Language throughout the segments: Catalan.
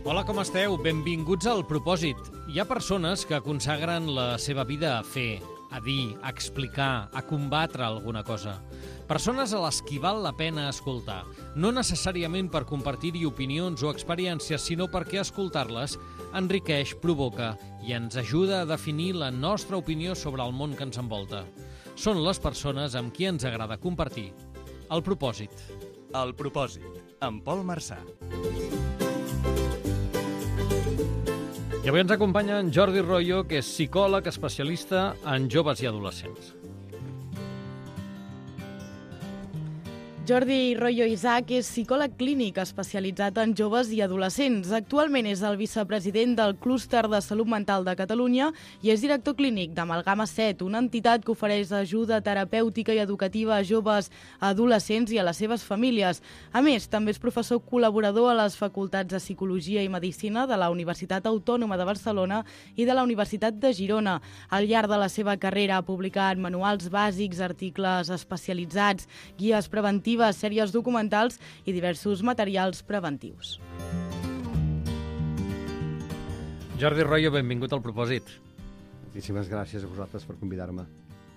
Hola, com esteu? Benvinguts al Propòsit. Hi ha persones que consagren la seva vida a fer, a dir, a explicar, a combatre alguna cosa. Persones a les qui val la pena escoltar, no necessàriament per compartir-hi opinions o experiències, sinó perquè escoltar-les enriqueix, provoca i ens ajuda a definir la nostra opinió sobre el món que ens envolta. Són les persones amb qui ens agrada compartir el propòsit. El Propòsit, amb Pol Marçà. I avui ens acompanya en Jordi Royo, que és psicòleg especialista en joves i adolescents. Jordi Royo Isaac és psicòleg clínic especialitzat en joves i adolescents. Actualment és el vicepresident del Clúster de Salut Mental de Catalunya i és director clínic d'Amalgama 7, una entitat que ofereix ajuda terapèutica i educativa a joves, a adolescents i a les seves famílies. A més, també és professor col·laborador a les facultats de Psicologia i Medicina de la Universitat Autònoma de Barcelona i de la Universitat de Girona. Al llarg de la seva carrera ha publicat manuals bàsics, articles especialitzats, guies preventives, sèries documentals i diversos materials preventius. Jordi Royo, benvingut al Propòsit. Moltíssimes gràcies a vosaltres per convidar-me.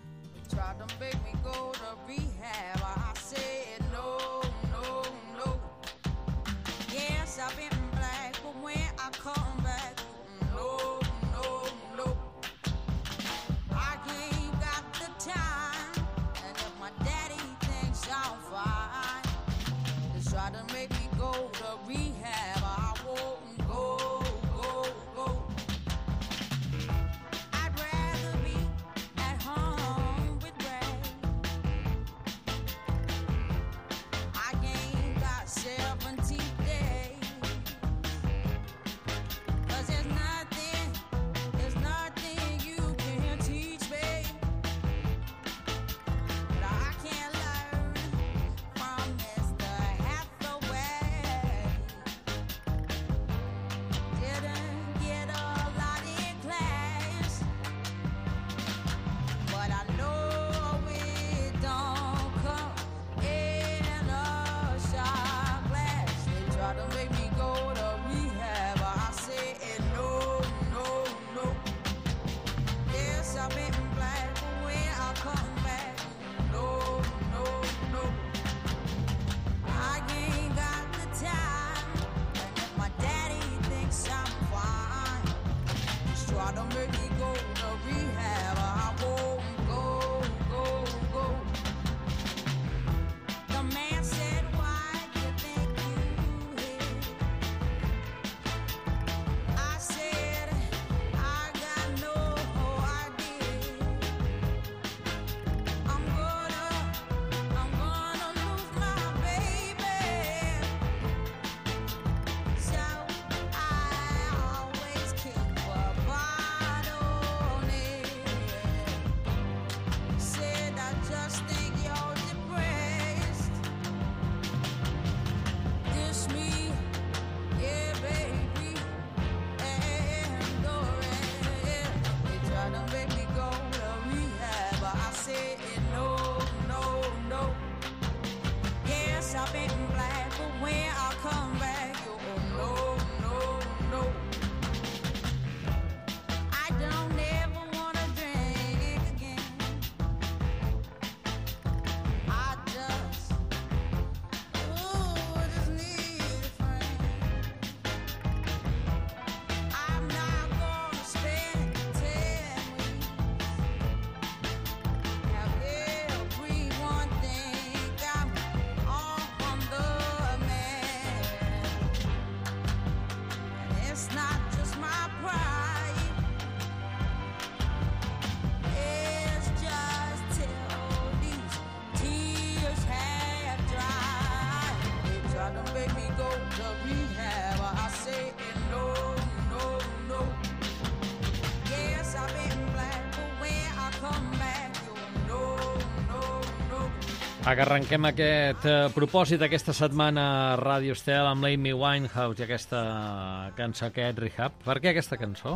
Arrenquem aquest propòsit aquesta setmana a Ràdio Estel amb l'Amy Winehouse i aquesta cançó, aquest Rehab. Per què aquesta cançó?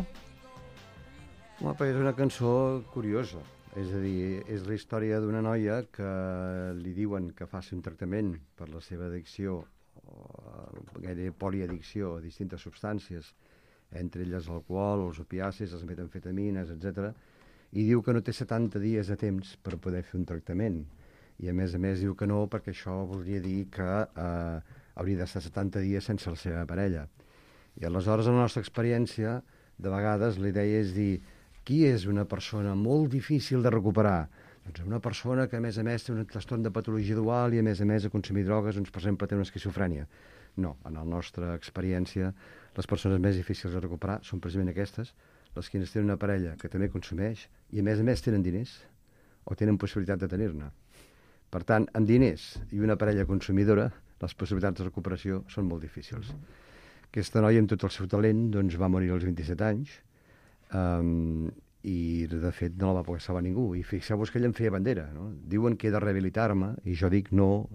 Home, és una cançó curiosa. És a dir, és la història d'una noia que li diuen que faci un tractament per la seva addicció gairebé poliaddicció a distintes substàncies, entre elles l'alcohol, els opiacis, les metamfetamines, etc. I diu que no té 70 dies de temps per poder fer un tractament. I a més diu que no, perquè això voldria dir que hauria d'estar 70 dies sense la seva parella. I aleshores, en la nostra experiència, de vegades la idea és dir qui és una persona molt difícil de recuperar? Doncs una persona que, a més, té un trastorn de patologia dual i, a més, a consumir drogues, doncs, per exemple, té una esquizofrènia. No, en la nostra experiència, les persones més difícils de recuperar són precisament aquestes, les que tenen una parella que també consumeix i, a més, tenen diners o tenen possibilitat de tenir-ne. Per tant, amb diners i una parella consumidora, les possibilitats de recuperació són molt difícils. Aquesta noia, amb tot el seu talent, doncs, va morir als 27 anys i, de fet, no la va poder salvar ningú. I fixeu-vos que ella em feia bandera. No? Diuen que he de rehabilitar-me i jo dic no.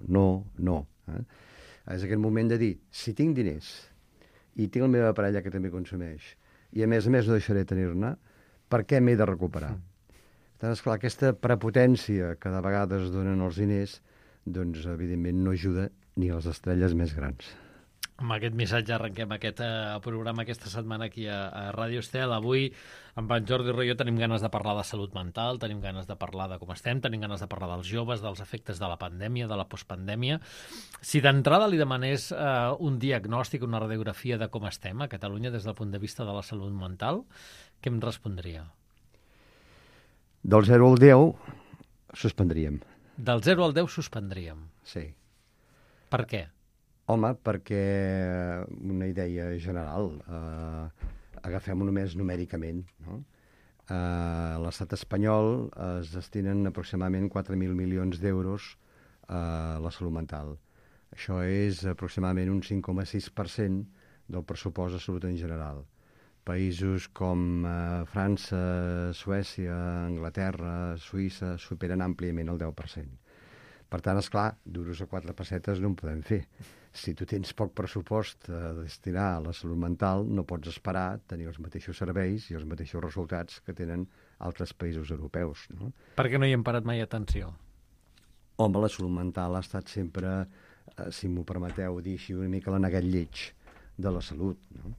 És aquest moment de dir, si tinc diners i tinc la meva parella que també consumeix i, a més, no deixaré de tenir-ne, per què m'he de recuperar? Tant, esclar, aquesta prepotència que de vegades donen els diners, doncs, evidentment, no ajuda ni a les estrelles més grans. Amb aquest missatge arrenquem aquest programa aquesta setmana aquí a Ràdio Estel. Avui, amb en Jordi Royo, tenim ganes de parlar de salut mental, tenim ganes de parlar de com estem, tenim ganes de parlar dels joves, dels efectes de la pandèmia, de la postpandèmia. Si d'entrada li demanés un diagnòstic, una radiografia de com estem a Catalunya des del punt de vista de la salut mental, què em respondria? Del 0 al 10, suspendríem. Del 0 al 10 suspendríem? Sí. Per què? Home, perquè una idea general, agafem-ho només numèricament, no? A l'estat espanyol es destinen aproximadament 4.000 milions d'euros a la salut mental. Això és aproximadament un 5,6% del pressupost de salut en general. Països com França, Suècia, Anglaterra, Suïssa superen àmpliament el 10%. Per tant, esclar, duros a 4 pessetes no en podem fer. Si tu tens poc pressupost a destinar a la salut mental, no pots esperar tenir els mateixos serveis i els mateixos resultats que tenen altres països europeus. No? Per què no hi hem parat mai atenció? Home, la salut mental ha estat sempre, si m'ho permeteu dir així, una mica l'aneguet lleig de la salut. No?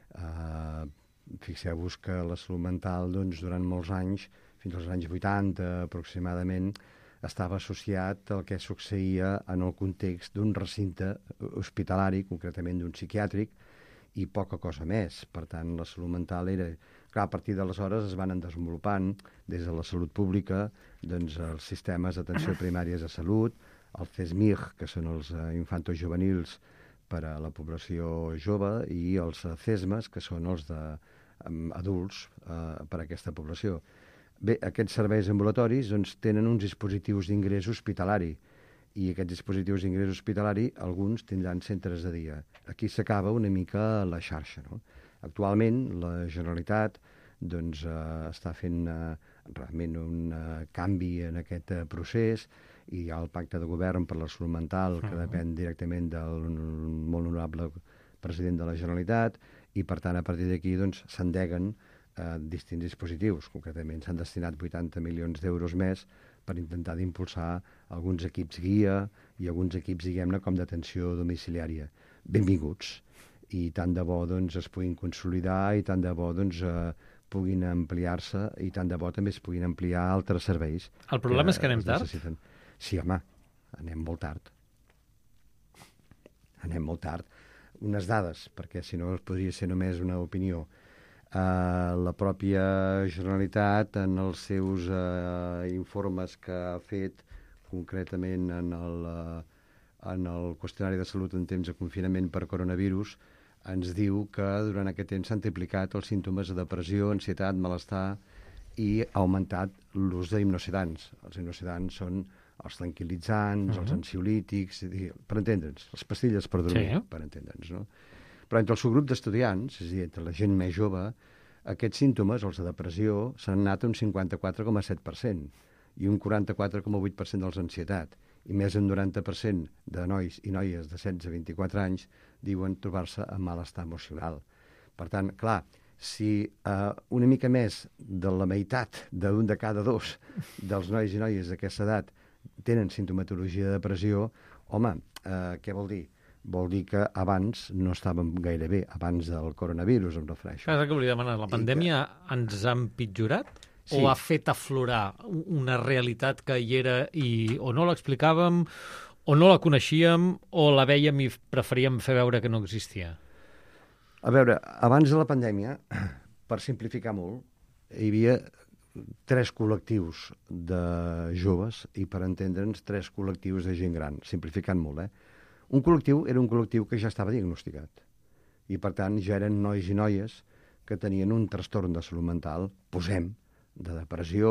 Fixeu-vos que la salut mental, doncs, durant molts anys, fins als anys 80 aproximadament, estava associat al que succeïa en el context d'un recinte hospitalari, concretament d'un psiquiàtric, i poca cosa més. Per tant, la salut mental era... Clar, a partir d'aleshores es van desenvolupant des de la salut pública doncs, els sistemes d'atenció primàries de salut, els CESMIG, que són els infantos juvenils per a la població jove, i els CESMAs, que són els d'adults per a aquesta població. Bé, aquests serveis ambulatoris doncs, tenen uns dispositius d'ingrés hospitalari i aquests dispositius d'ingrés hospitalari alguns tindran centres de dia. Aquí s'acaba una mica la xarxa. No? Actualment la Generalitat doncs, està fent realment un canvi en aquest procés i hi ha el pacte de govern per la salut mental que depèn directament del molt honorable president de la Generalitat i per tant a partir d'aquí doncs, s'endeguen distints dispositius. Concretament s'han destinat 80 milions d'euros més per intentar d'impulsar alguns equips guia i alguns equips, diguem-ne, com d'atenció domiciliària. Benvinguts. I tant de bo doncs, es puguin consolidar i tant de bo doncs, puguin ampliar-se i tant de bo també es puguin ampliar altres serveis. El problema és que anem tard? Sí, home, anem molt tard. Anem molt tard. Unes dades, perquè si no podria ser només una opinió. La pròpia Generalitat, en els seus informes que ha fet concretament en el qüestionari de salut en temps de confinament per coronavirus, ens diu que durant aquest temps s'han triplicat els símptomes de depressió, ansietat, malestar i ha augmentat l'ús d'hipnosedants. Els hipnosedants són els tranquil·litzants, els ansiolítics, per entendre'ns, les pastilles per dormir, per entendre'ns, no? Però entre el subgrup d'estudiants, és a dir, entre la gent més jove, aquests símptomes, els de depressió, s'han anat un 54,7% i un 44,8% dels ansietat. I més d'un 90% de nois i noies de 16 a 24 anys diuen trobar-se amb malestar emocional. Per tant, clar, si una mica més de la meitat d'un de cada dos dels nois i noies d'aquesta edat tenen simptomatologia de depressió, home, què vol dir? vol dir que abans no estàvem gaire bé, abans del coronavirus, em refereixo. És el que volia demanar. La pandèmia ens ha empitjorat? Sí. O ha fet aflorar una realitat que hi era i o no l'explicàvem, o no la coneixíem, o la vèiem i preferíem fer veure que no existia? A veure, abans de la pandèmia, per simplificar molt, hi havia 3 col·lectius de joves i, per entendre'ns, 3 col·lectius de gent gran, simplificant molt, Un col·lectiu era un col·lectiu que ja estava diagnosticat i, per tant, ja eren nois i noies que tenien un trastorn de salut mental, de depressió,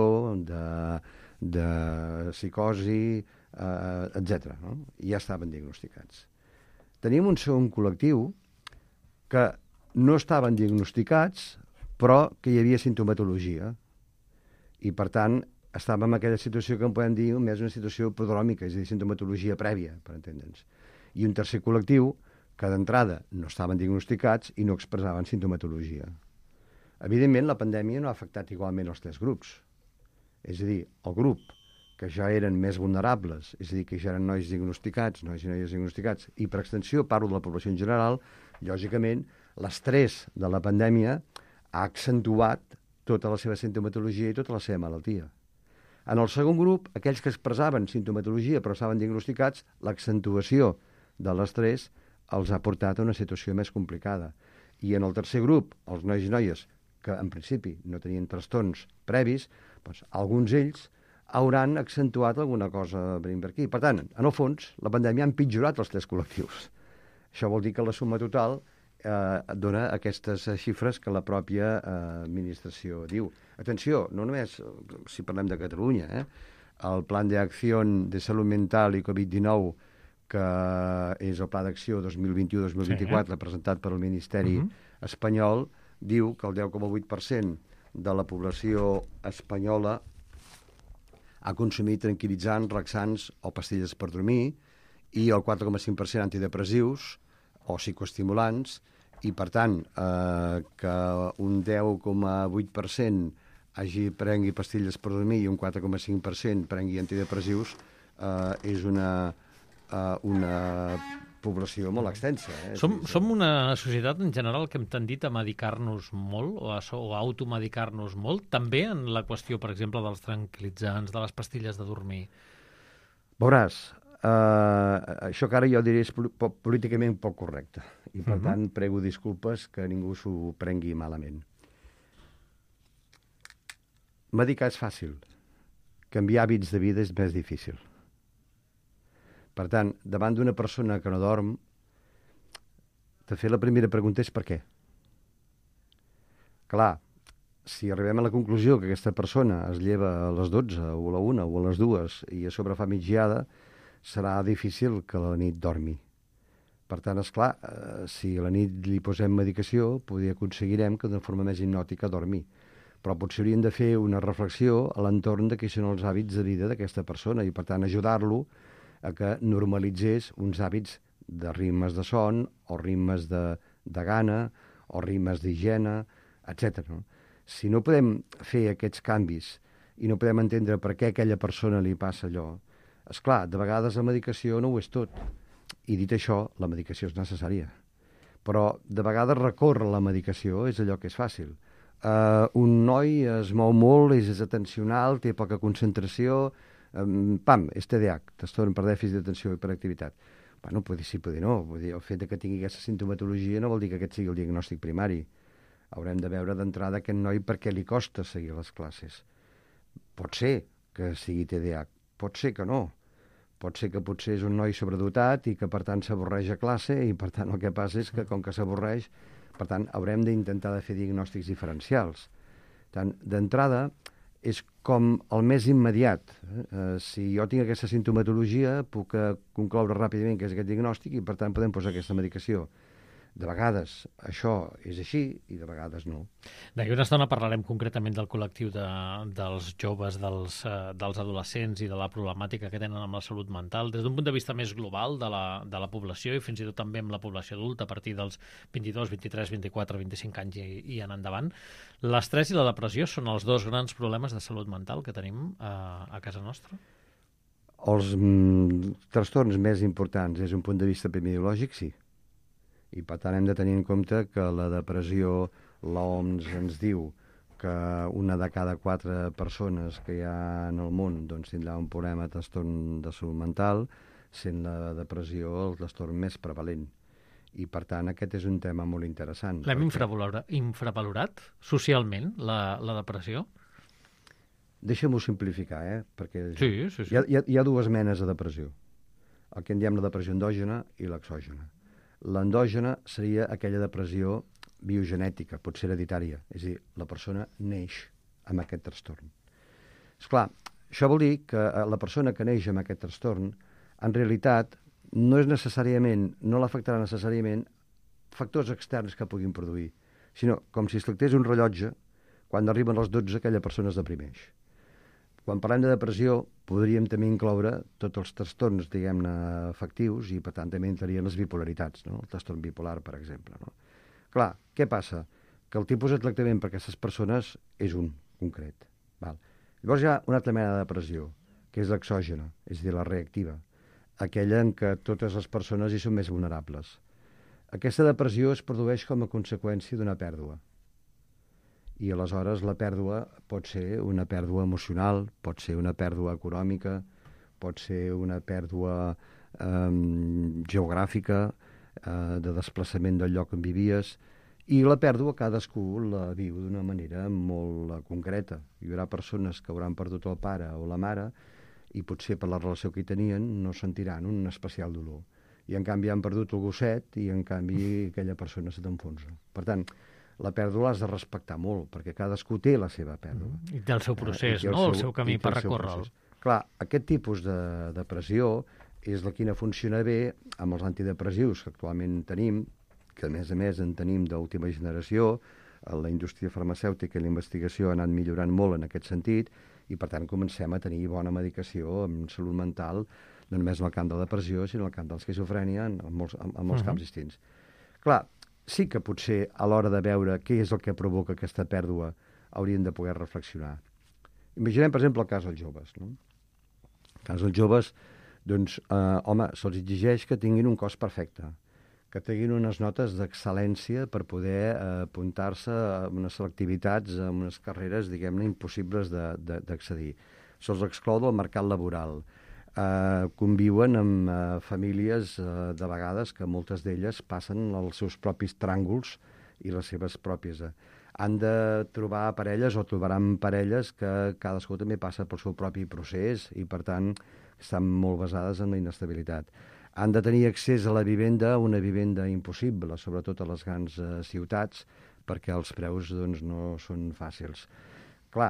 de psicosi, etc. No? I ja estaven diagnosticats. Teníem un segon col·lectiu que no estaven diagnosticats, però que hi havia sintomatologia. I, per tant, estàvem en aquella situació que en podem dir més una situació prodròmica, és a dir, sintomatologia prèvia, per entendre'ns. I un tercer col·lectiu que d'entrada no estaven diagnosticats i no expressaven sintomatologia. Evidentment, la pandèmia no ha afectat igualment els 3 grups. És a dir, el grup que ja eren més vulnerables, és a dir, que ja eren nois diagnosticats, nois i noies diagnosticats, i per extensió parlo de la població en general, lògicament, l'estrès de la pandèmia ha accentuat tota la seva sintomatologia i tota la seva malaltia. En el segon grup, aquells que expressaven sintomatologia però estaven diagnosticats, l'accentuació de l'estrès els ha portat a una situació més complicada. I en el tercer grup, els nois i noies que en principi no tenien trastorns previs, doncs, alguns d'ells hauran accentuat alguna cosa per aquí. Per tant, en el fons, la pandèmia ha empitjorat els 3 col·lectius. Això vol dir que la suma total dona aquestes xifres que la pròpia administració diu. Atenció, no només si parlem de Catalunya, el Plan de Acción de Salut Mental i Covid-19, que és el Pla d'Acció 2021-2024, presentat per el Ministeri espanyol, diu que el 10,8% de la població espanyola ha consumit tranquil·litzants, relaxants o pastilles per dormir i el 4,5% antidepressius o psicoestimulants i, per tant, que un 10,8% prengui pastilles per dormir i un 4,5% prengui antidepressius és una població molt extensa. Som una societat en general que hem tendit a medicar-nos molt o a automedicar-nos molt, també en la qüestió, per exemple, dels tranquil·litzants, de les pastilles de dormir. Veuràs, això que ara jo diré és políticament poc correcte i, per tant, prego disculpes que ningú s'ho prengui malament. Medicar és fàcil. Canviar hàbits de vida és més difícil. Per tant, davant d'una persona que no dorm, de fet, la primera pregunta és per què? Clar, si arribem a la conclusió que aquesta persona es lleva a les 12 o a la 1 o a les 2 i a sobre fa migdiada, serà difícil que a la nit dormi. Per tant, esclar, si a la nit li posem medicació, potser aconseguirem que d'una forma més hipnòtica dormi. Però potser hauríem de fer una reflexió a l'entorn de què són els hàbits de vida d'aquesta persona i, per tant, ajudar-lo a que normalitzés uns hàbits de ritmes de son o ritmes de gana o ritmes d'higiene, etc. No? Si no podem fer aquests canvis i no podem entendre per què a aquella persona li passa allò, esclar, de vegades la medicació no ho és tot. I dit això, la medicació és necessària. Però de vegades recórrer a la medicació és allò que és fàcil. Un noi es mou molt, és atencional, té poca concentració, és TDAH, trastorn per dèficit d'atenció i hiperactivitat. Bueno, potser sí, potser no. Vull dir, el fet que tingui aquesta sintomatologia no vol dir que aquest sigui el diagnòstic primari. Haurem de veure d'entrada aquest noi per què li costa seguir les classes. Pot ser que sigui TDAH, pot ser que no. Pot ser que potser és un noi sobredotat i que, per tant, s'avorreix a classe i, per tant, el que passa és que, com que s'avorreix, per tant, haurem d'intentar de fer diagnòstics diferencials. Tant, d'entrada, és com el més immediat. Si jo tinc aquesta sintomatologia, puc concloure ràpidament que és aquest diagnòstic i, per tant, podem posar aquesta medicació. De vegades això és així i de vegades no. D'aquí una estona parlarem concretament del col·lectiu dels joves, dels adolescents i de la problemàtica que tenen amb la salut mental des d'un punt de vista més global de la població i fins i tot també amb la població adulta a partir dels 22, 23, 24, 25 anys i en endavant. L'estrès i la depressió són els 2 grans problemes de salut mental que tenim a casa nostra? Els trastorns més importants des d'un punt de vista epidemiològic, sí. I per tant hem de tenir en compte que la depressió, l'OMS ens diu que una de cada 4 persones que hi ha en el món doncs, tindrà un problema de trastorn de salut mental, sent la depressió el trastorn més prevalent. I, per tant, aquest és un tema molt interessant. L'hem infravalorat socialment, la depressió? Deixa'm-ho simplificar, perquè Sí. hi ha 2 menes de depressió. El que en diem la depressió endògena i l'exògena. L'endògena seria aquella depressió biogenètica, pot ser hereditària, és a dir, la persona neix amb aquest trastorn. Esclar, això vol dir que la persona que neix amb aquest trastorn, en realitat, no l'afectarà necessàriament factors externs que puguin produir, sinó com si es tractés un rellotge, quan arriben els 12 aquella persona es deprimeix. Quan parlem de depressió, podríem també incloure tots els trastorns, diguem-ne, afectius, i per tant també entrarien les bipolaritats, no? El trastorn bipolar, per exemple, no? Clar, què passa? Que el tipus de tractament per a aquestes persones és un concret. Val? Llavors hi ha una altra mena de depressió, que és l'exògena, és a dir, la reactiva, aquella en què totes les persones hi són més vulnerables. Aquesta depressió es produeix com a conseqüència d'una pèrdua. I aleshores la pèrdua pot ser una pèrdua emocional, pot ser una pèrdua econòmica, pot ser una pèrdua geogràfica, de desplaçament del lloc on vivies, i la pèrdua cadascú la viu d'una manera molt concreta. Hi haurà persones que hauran perdut el pare o la mare i potser per la relació que hi tenien no sentiran un especial dolor. I en canvi han perdut el gosset i en canvi aquella persona se t'enfonsa. Per tant, la pèrdua l'has de respectar molt, perquè cadascú té la seva pèrdua. I té el seu procés, no? El seu camí per recórrer-lo. Clar, aquest tipus de depressió és la que funciona bé amb els antidepressius que actualment tenim, que a més en tenim d'última generació. La indústria farmacèutica i la investigació han anat millorant molt en aquest sentit i per tant comencem a tenir bona medicació en salut mental, no només en el camp de la depressió, sinó en el camp de l'esquizofrènia, en molts camps distints. Clar, sí que potser a l'hora de veure què és el que provoca aquesta pèrdua hauríem de poder reflexionar. Imaginem, per exemple, el cas dels joves. No? El cas dels joves, doncs, se'ls exigeix que tinguin un cos perfecte, que tinguin unes notes d'excel·lència per poder apuntar-se a unes selectivitats, a unes carreres, diguem-ne, impossibles d'accedir. Se'ls exclou del mercat laboral. Conviuen amb famílies, de vegades, que moltes d'elles passen els seus propis tràngols i les seves pròpies. Han de trobar parelles o trobaran parelles que cadascú també passa pel seu propi procés i, per tant, estan molt basades en la inestabilitat. Han de tenir accés a la vivenda, una vivenda impossible, sobretot a les grans ciutats, perquè els preus doncs, no són fàcils. Clar,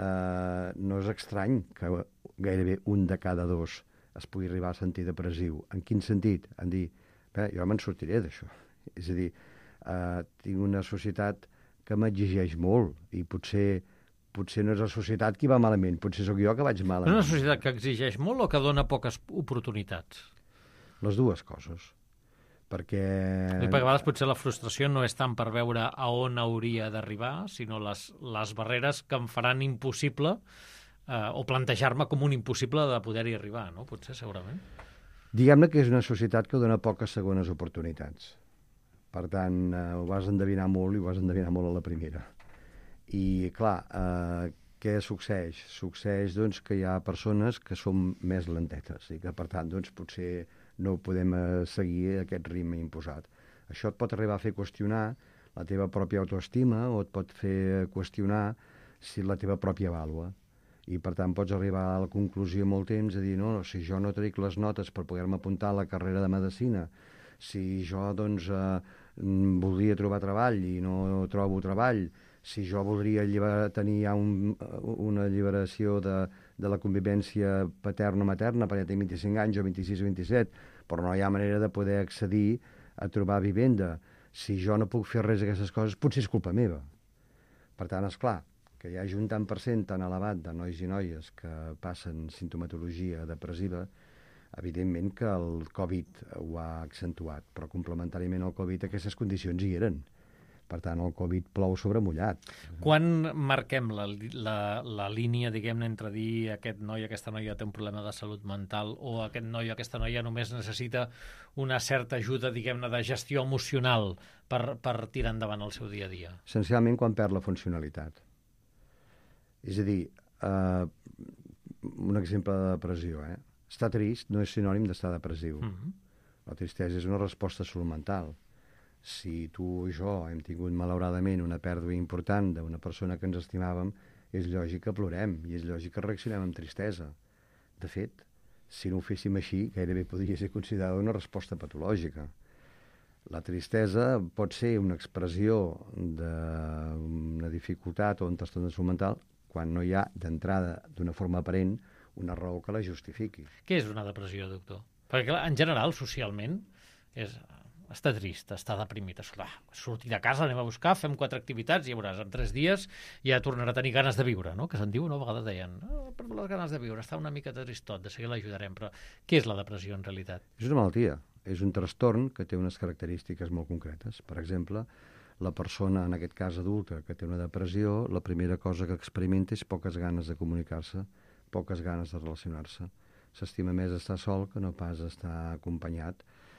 no és estrany que gairebé un de cada 2 es pugui arribar a sentir depressiu. En quin sentit? En dir, jo me'n sortiré d'això. És a dir, tinc una societat que m'exigeix molt i potser no és la societat qui va malament, potser sóc jo que vaig malament. Una societat que exigeix molt o que dona poques oportunitats? Les dues coses. Perquè a vegades potser la frustració no és tant per veure a on hauria d'arribar, sinó les barreres que em faran impossible o plantejar-me com un impossible de poder-hi arribar, no? Potser, segurament. Diguem-ne que és una societat que dona poques segones oportunitats. Per tant, ho vas endevinar molt i ho vas endevinar molt a la primera. I, clar, què succeeix? Succeeix doncs, que hi ha persones que són més lentetes i que, per tant, doncs, potser no podem seguir aquest ritme imposat. Això et pot arribar a fer qüestionar la teva pròpia autoestima o et pot fer qüestionar si la teva pròpia vàlua. I, per tant, pots arribar a la conclusió molt temps de dir, no, si jo no trec les notes per poder-me apuntar a la carrera de medicina, si jo, doncs, voldria trobar treball i no trobo treball, si jo voldria tenir ja una alliberació de la convivència paterno-materna, perquè tinc 25 anys o 26 o 27, però no hi ha manera de poder accedir a trobar vivenda. Si jo no puc fer res d'aquestes coses, potser és culpa meva. Per tant, esclar, que hi hagi un tant per cent tan elevat de nois i noies que passen sintomatologia depressiva, evidentment que el Covid ho ha accentuat, però complementàriament al Covid aquestes condicions hi eren. Per tant, el Covid plou sobre mullat. Quan marquem la línia, diguem-ne, entre dir aquest noi, aquesta noia té un problema de salut mental o aquest noi o aquesta noia només necessita una certa ajuda, diguem-ne, de gestió emocional per tirar endavant el seu dia a dia? Essencialment quan perd la funcionalitat. És a dir, un exemple de depressió, estar trist no és sinònim d'estar depressiu. La tristesa és una resposta a salut mental. Si tu o jo hem tingut malauradament una pèrdua important d'una persona que ens estimàvem, és lògic que plorem i és lògic que reaccionem amb tristesa. De fet, si no ho féssim així, gairebé podria ser considerada una resposta patològica. La tristesa pot ser una expressió d'una dificultat o un trastorn de salut mental quan no hi ha, d'entrada, d'una forma aparent, una raó que la justifiqui. Què és una depressió, doctor? Perquè, en general, socialment, està trist, està deprimit. Sortir de casa, anem a buscar, fem 4 activitats i ja veuràs, en 3 dies ja tornarà a tenir ganes de viure, no? Que se'n diu, no? A vegades deien, per les ganes de viure, està una mica tristot, de seguida l'ajudarem, però què és la depressió en realitat? És una malaltia, és un trastorn que té unes característiques molt concretes. Per exemple, la persona, en aquest cas adulta, que té una depressió, la primera cosa que experimenta és poques ganes de comunicar-se, poques ganes de relacionar-se. S'estima més estar sol que no pas estar acompanyat.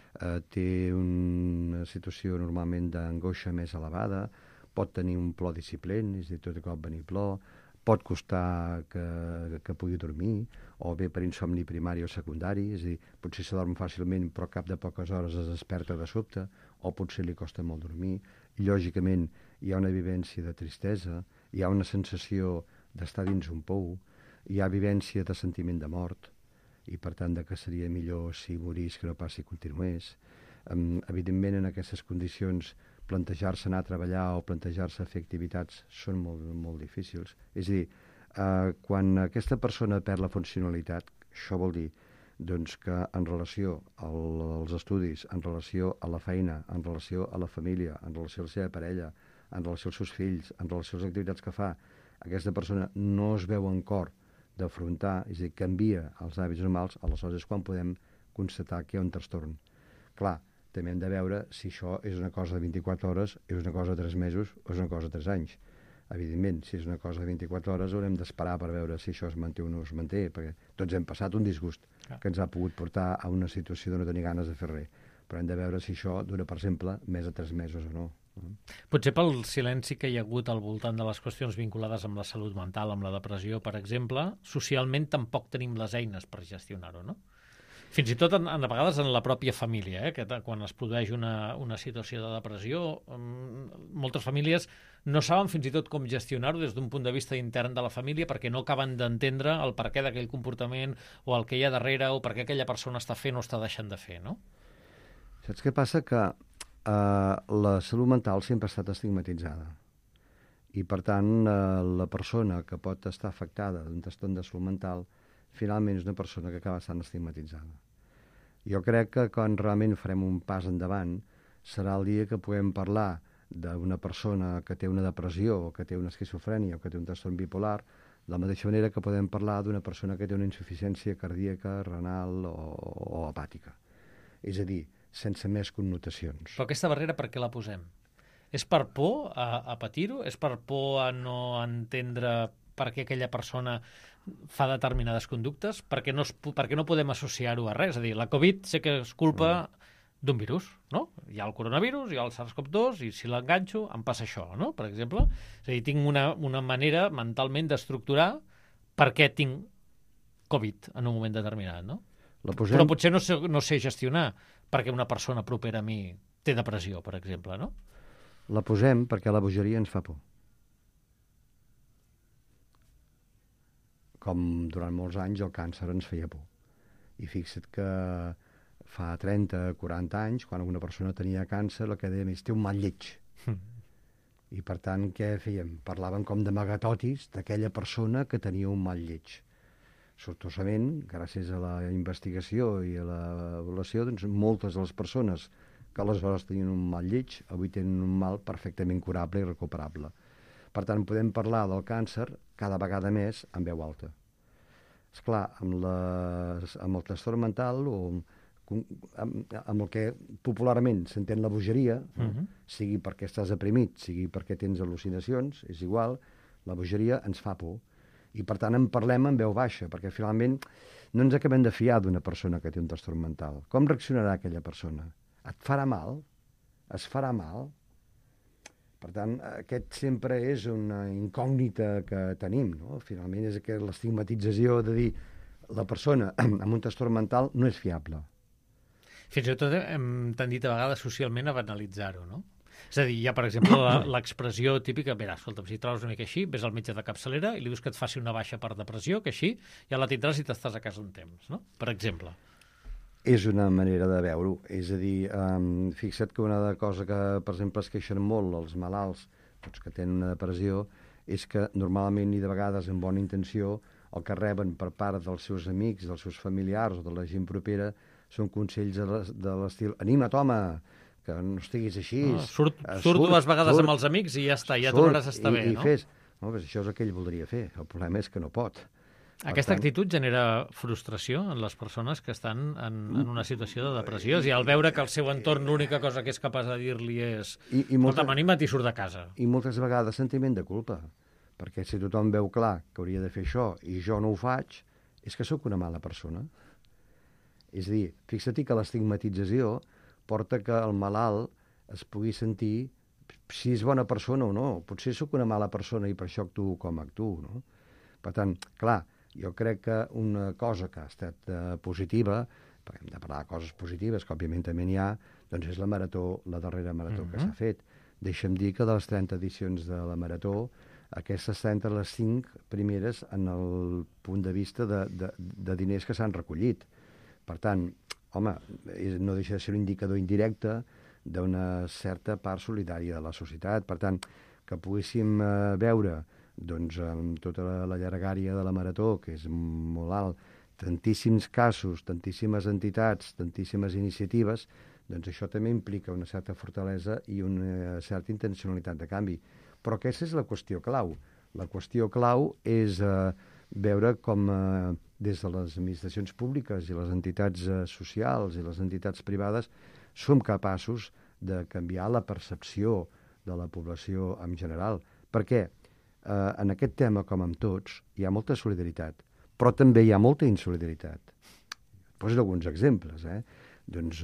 Té una situació normalment d'angoixa més elevada, pot tenir un plor disciplent, és a dir, tot de cop venir plor, pot costar que pugui dormir, o bé per insomni primari o secundari, és a dir, potser s'adorm fàcilment però al cap de poques hores es desperta de sobte, o potser li costa molt dormir. I, lògicament, hi ha una vivència de tristesa, hi ha una sensació d'estar dins un pou, hi ha vivència de sentiment de mort, i per tant que seria millor si morís que no pas si continués. Evidentment, en aquestes condicions, plantejar-se anar a treballar o plantejar-se fer activitats són molt, molt difícils. És a dir, quan aquesta persona perd la funcionalitat, això vol dir doncs, que en relació als estudis, en relació a la feina, en relació a la família, en relació a la seva parella, en relació als seus fills, en relació a les activitats que fa, aquesta persona no es veu en cor d'afrontar, és a dir, canvia els hàbits normals, aleshores és quan podem constatar que hi ha un trastorn. Clar, també hem de veure si això és una cosa de 24 hores, és una cosa de 3 mesos o és una cosa de 3 anys. Evidentment, si és una cosa de 24 hores haurem d'esperar per veure si això es manté o no es manté, perquè tots hem passat un disgust que ens ha pogut portar a una situació de no tenir ganes de fer res. Però hem de veure si això dura, per exemple, més de 3 mesos o no. Potser pel silenci que hi ha hagut al voltant de les qüestions vinculades amb la salut mental, amb la depressió, per exemple, socialment tampoc tenim les eines per gestionar-ho, no? Fins i tot, a vegades, en la pròpia família, que quan es produeix una situació de depressió, moltes famílies no saben fins i tot com gestionar-ho des d'un punt de vista intern de la família perquè no acaben d'entendre el perquè d'aquell comportament o el que hi ha darrere o per què aquella persona està fent o està deixant de fer, no? Saps què passa? Que la salut mental sempre ha estat estigmatitzada i, per tant, la persona que pot estar afectada d'un trastorn de salut mental finalment és una persona que acaba estant estigmatitzada. Jo crec que quan realment farem un pas endavant serà el dia que puguem parlar d'una persona que té una depressió o que té una esquizofrènia o que té un trastorn bipolar de la mateixa manera que podem parlar d'una persona que té una insuficiència cardíaca, renal o hepàtica. És a dir, sense més connotacions. Però aquesta barrera per què la posem? És per por a patir-ho? És per por a no entendre per què aquella persona fa determinades conductes? Per què no podem associar-ho a res? És a dir, la Covid sé que és culpa d'un virus, no? Hi ha el coronavirus, hi ha el SARS-CoV-2, i si l'enganxo em passa això, no? Per exemple. És a dir, tinc una manera mentalment d'estructurar per què tinc Covid en un moment determinat, no? Però potser no sé gestionar perquè una persona propera a mi té depressió, per exemple, no? La posem perquè la bogeria ens fa por. Com durant molts anys el càncer ens feia por. I fixa't que fa 30, 40 anys, quan una persona tenia càncer, el que dèiem és té un mal lleig. I per tant, què fèiem? Parlàvem com d'amagatotis d'aquella persona que tenia un mal lleig. Sortosament, gràcies a la investigació i a l'avaluació, doncs moltes de les persones que aleshores tenien un mal lleig, avui tenen un mal perfectament curable i recuperable. Per tant, podem parlar del càncer cada vegada més en veu alta. Esclar, amb el trastorn mental o amb el que popularment s'entén la bogeria, sigui perquè estàs deprimit, sigui perquè tens al·lucinacions, és igual, la bogeria ens fa por. I, per tant, en parlem en veu baixa, perquè finalment no ens acabem de fiar d'una persona que té un trastorn mental. Com reaccionarà aquella persona? Et farà mal? Es farà mal? Per tant, aquest sempre és una incògnita que tenim, no? Finalment és l'estigmatització de dir la persona amb un trastorn mental no és fiable. Fins i tot hem tendit a vegades socialment a banalitzar-ho, no? És a dir, hi ha, per exemple, l'expressió típica, mira, escolta'm, si trobes una mica així, ves al metge de capçalera i li dius que et faci una baixa per depressió, que així ja la tindràs i t'estàs a casa un temps, no? Per exemple. És una manera de veure-ho. És a dir, fixa't que una cosa que, per exemple, es queixen molt els malalts, que tenen una depressió, és que normalment i de vegades amb bona intenció el que reben per part dels seus amics, dels seus familiars o de la gent propera són consells de l'estil anima't, home, que no estiguis així. Surt dues vegades amb els amics i ja està, ja tornaràs a estar bé, no? I fes. No, doncs això és el que ell voldria fer. El problema és que no pot. Aquesta actitud genera frustració en les persones que estan en una situació de depressió. I al veure que el seu entorn l'única cosa que és capaç de dir-li és escolta'm, anima't i surt de casa. I moltes vegades sentiment de culpa. Perquè si tothom veu clar que hauria de fer això i jo no ho faig, és que sóc una mala persona. És a dir, fixa-t'hi que l'estigmatització porta que el malalt es pugui sentir si és bona persona o no. Potser sóc una mala persona i per això actuo com actuo, no? Per tant, clar, jo crec que una cosa que ha estat positiva, perquè hem de parlar de coses positives, que òbviament també n'hi ha, doncs és la marató, la darrera marató que s'ha fet. Deixa'm dir que de les 30 edicions de la marató, aquestes 30 les 5 primeres en el punt de vista de diners que s'han recollit. Per tant, home, no deixa de ser un indicador indirecte d'una certa part solidària de la societat. Per tant, que poguéssim veure, doncs, amb tota la llargària de la marató, que és molt alt, tantíssims casos, tantíssimes entitats, tantíssimes iniciatives, doncs això també implica una certa fortalesa i una certa intencionalitat de canvi. Però aquesta és la qüestió clau. La qüestió clau és veure com des de les administracions públiques i les entitats socials i les entitats privades som capaços de canviar la percepció de la població en general. Perquè en aquest tema, com amb tots, hi ha molta solidaritat, però també hi ha molta insolidaritat. Poso alguns exemples, Doncs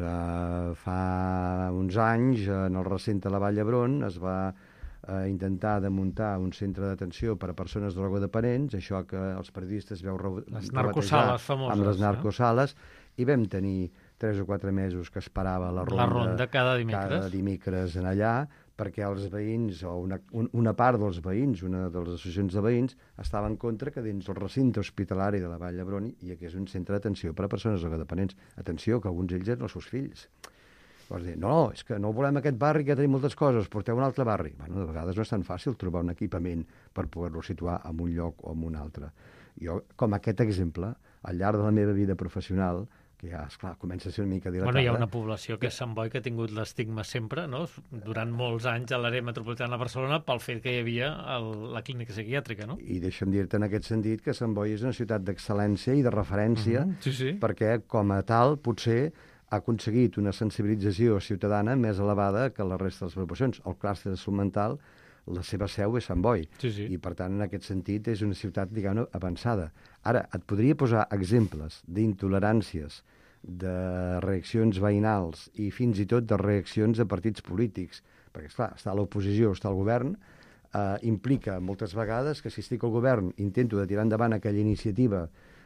fa uns anys, en el recinte de la Vall d'Hebron, es va intentar de muntar un centre d'atenció per a persones drogodependents, això que els periodistes veu les narcosales famoses, amb les narcosales, i vam tenir 3 o 4 mesos que esperava la ronda cada dimecres en allà, perquè els veïns, o una part dels veïns, una de les associacions de veïns, estava en contra que dins el recinte hospitalari de la Vall d'Hebron hi hagués un centre d'atenció per a persones drogodependents. Atenció, que alguns d'ells eren els seus fills. Vols dir, no, és que no volem aquest barri, que tenim moltes coses, porteu un altre barri. Bueno, de vegades no és tan fàcil trobar un equipament per poder-lo situar en un lloc o en un altre. Jo, com aquest exemple, al llarg de la meva vida professional, que ja, esclar, comença a ser una mica dilatada. Bueno, hi ha una població que és Sant Boi que ha tingut l'estigma sempre, no?, durant molts anys a l'àrea metropolitana de Barcelona pel fet que hi havia la clínica psiquiàtrica, no? I deixa'm dir-te en aquest sentit que Sant Boi és una ciutat d'excel·lència i de referència, perquè com a tal potser ha aconseguit una sensibilització ciutadana més elevada que la resta de les poblacions. El clúster de salut mental, la seva seu és Sant Boi. I, per tant, en aquest sentit, és una ciutat, diguem-ne, avançada. Ara, et podria posar exemples d'intoleràncies, de reaccions veïnals i fins i tot de reaccions de partits polítics. Perquè, esclar, està a l'oposició, està al govern, implica moltes vegades que si estic al govern intento de tirar endavant aquella iniciativa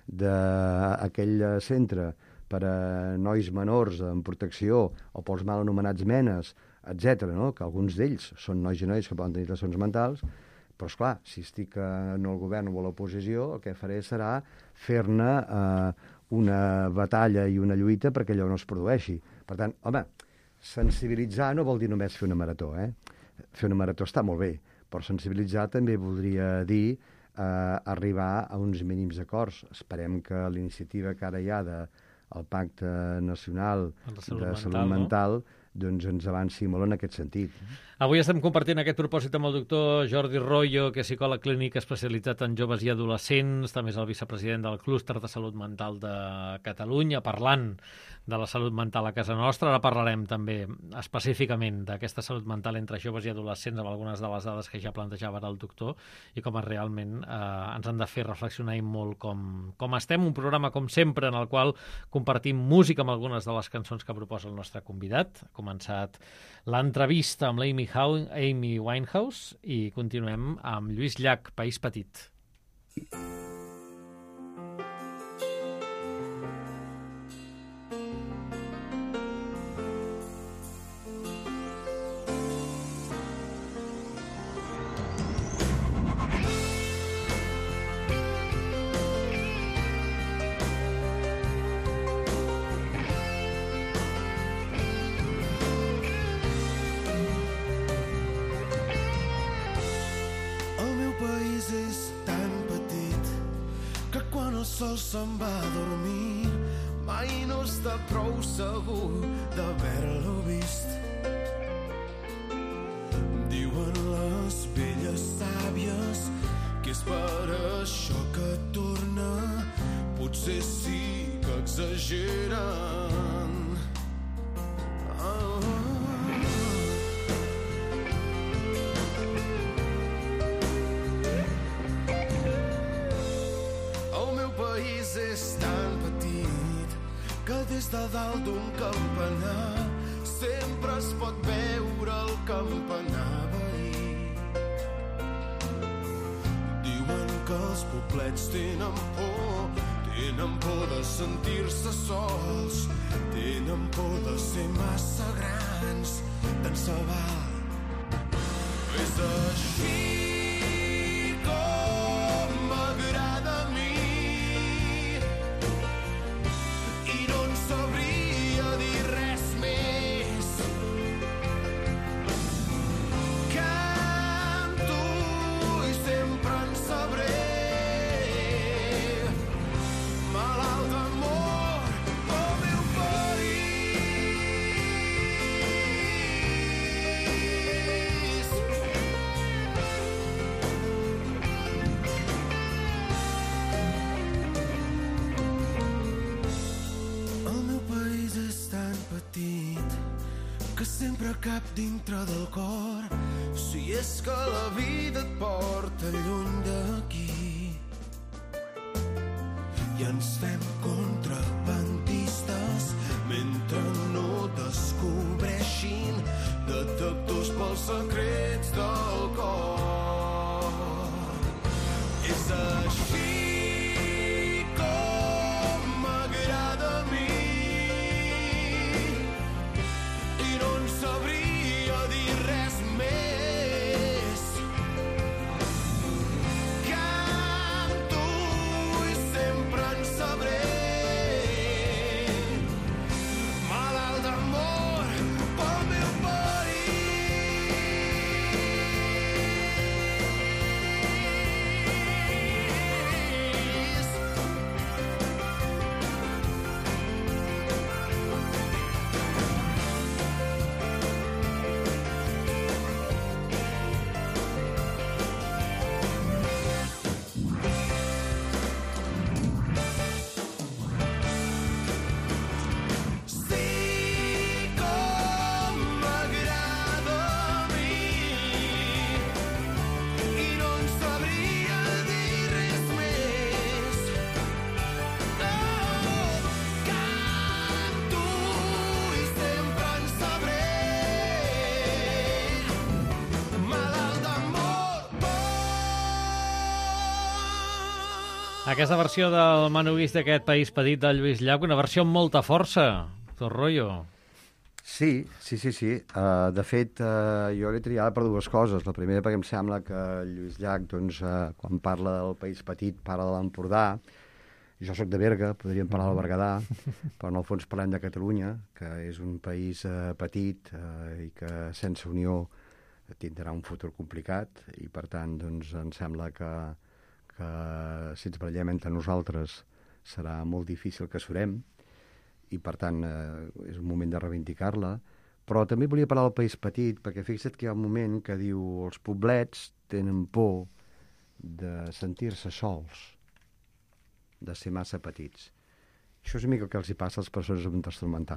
d'aquell centre per a nois menors en protecció o pels mal anomenats menes, etc., no? Que alguns d'ells són nois i noies que poden tenir trastorns mentals, però, esclar, si estic en el govern o a l'oposició, el que faré serà fer-ne una batalla i una lluita perquè allò no es produeixi. Per tant, home, sensibilitzar no vol dir només fer una marató, Fer una marató està molt bé, però sensibilitzar també voldria dir arribar a uns mínims acords. Esperem que l'iniciativa que ara hi ha del Pacte Nacional de Salut Mental doncs ens avanci molt en aquest sentit. Avui estem compartint aquest propòsit amb el doctor Jordi Royo, que és psicòleg clínic especialitzat en joves i adolescents, també és el vicepresident del Clúster de Salut Mental de Catalunya, parlant de la salut mental a casa nostra. Ara parlarem també específicament d'aquesta salut mental entre joves i adolescents amb algunes de les dades que ja plantejava el doctor i com realment ens han de fer reflexionar molt com estem. Un programa, com sempre, en el qual compartim música amb algunes de les cançons que proposa el nostre convidat. Ha començat l'entrevista amb l'Amy Winehouse i continuem amb Lluís Llach, País Petit. sol se'n va a dormir, mai no està prou segur d'haver-lo vist. Diuen les velles sàvies que és per això que torna, potser sí que exageren. És tan petit que des de dalt d'un campanar sempre es pot veure el campanar veí. Diuen que els poblets tenen por de sentir-se sols, tenen por de ser massa grans, d'en Sabal. És així cap dintre del cor, si és que la vida et porta lluny d'aquí. I ens fem contrabandistes mentre no descobreixin detectors pels secrets del cor. És així Aquesta versió del Manubis d'aquest País Petit de Lluís Llach, una versió amb molta força, doctor Royo. Sí. De fet, jo l'he triat per dues coses. La primera perquè em sembla que Lluís Llach, doncs, quan parla del País Petit, parla de l'Empordà. Jo sóc de Berga, podríem parlar del Berguedà, però en el fons parlem de Catalunya, que és un país petit i que sense unió tindrà un futur complicat i, per tant, doncs, em sembla que si ens barallem entre nosaltres serà molt difícil que surem i, per tant, és un moment de reivindicar-la, Però també volia parlar del país petit, perquè fixa't que hi ha un moment que diu els poblets tenen por de sentir-se sols, de ser massa petits. Això és una mica el que els hi passa a les persones amb un trastorn mental.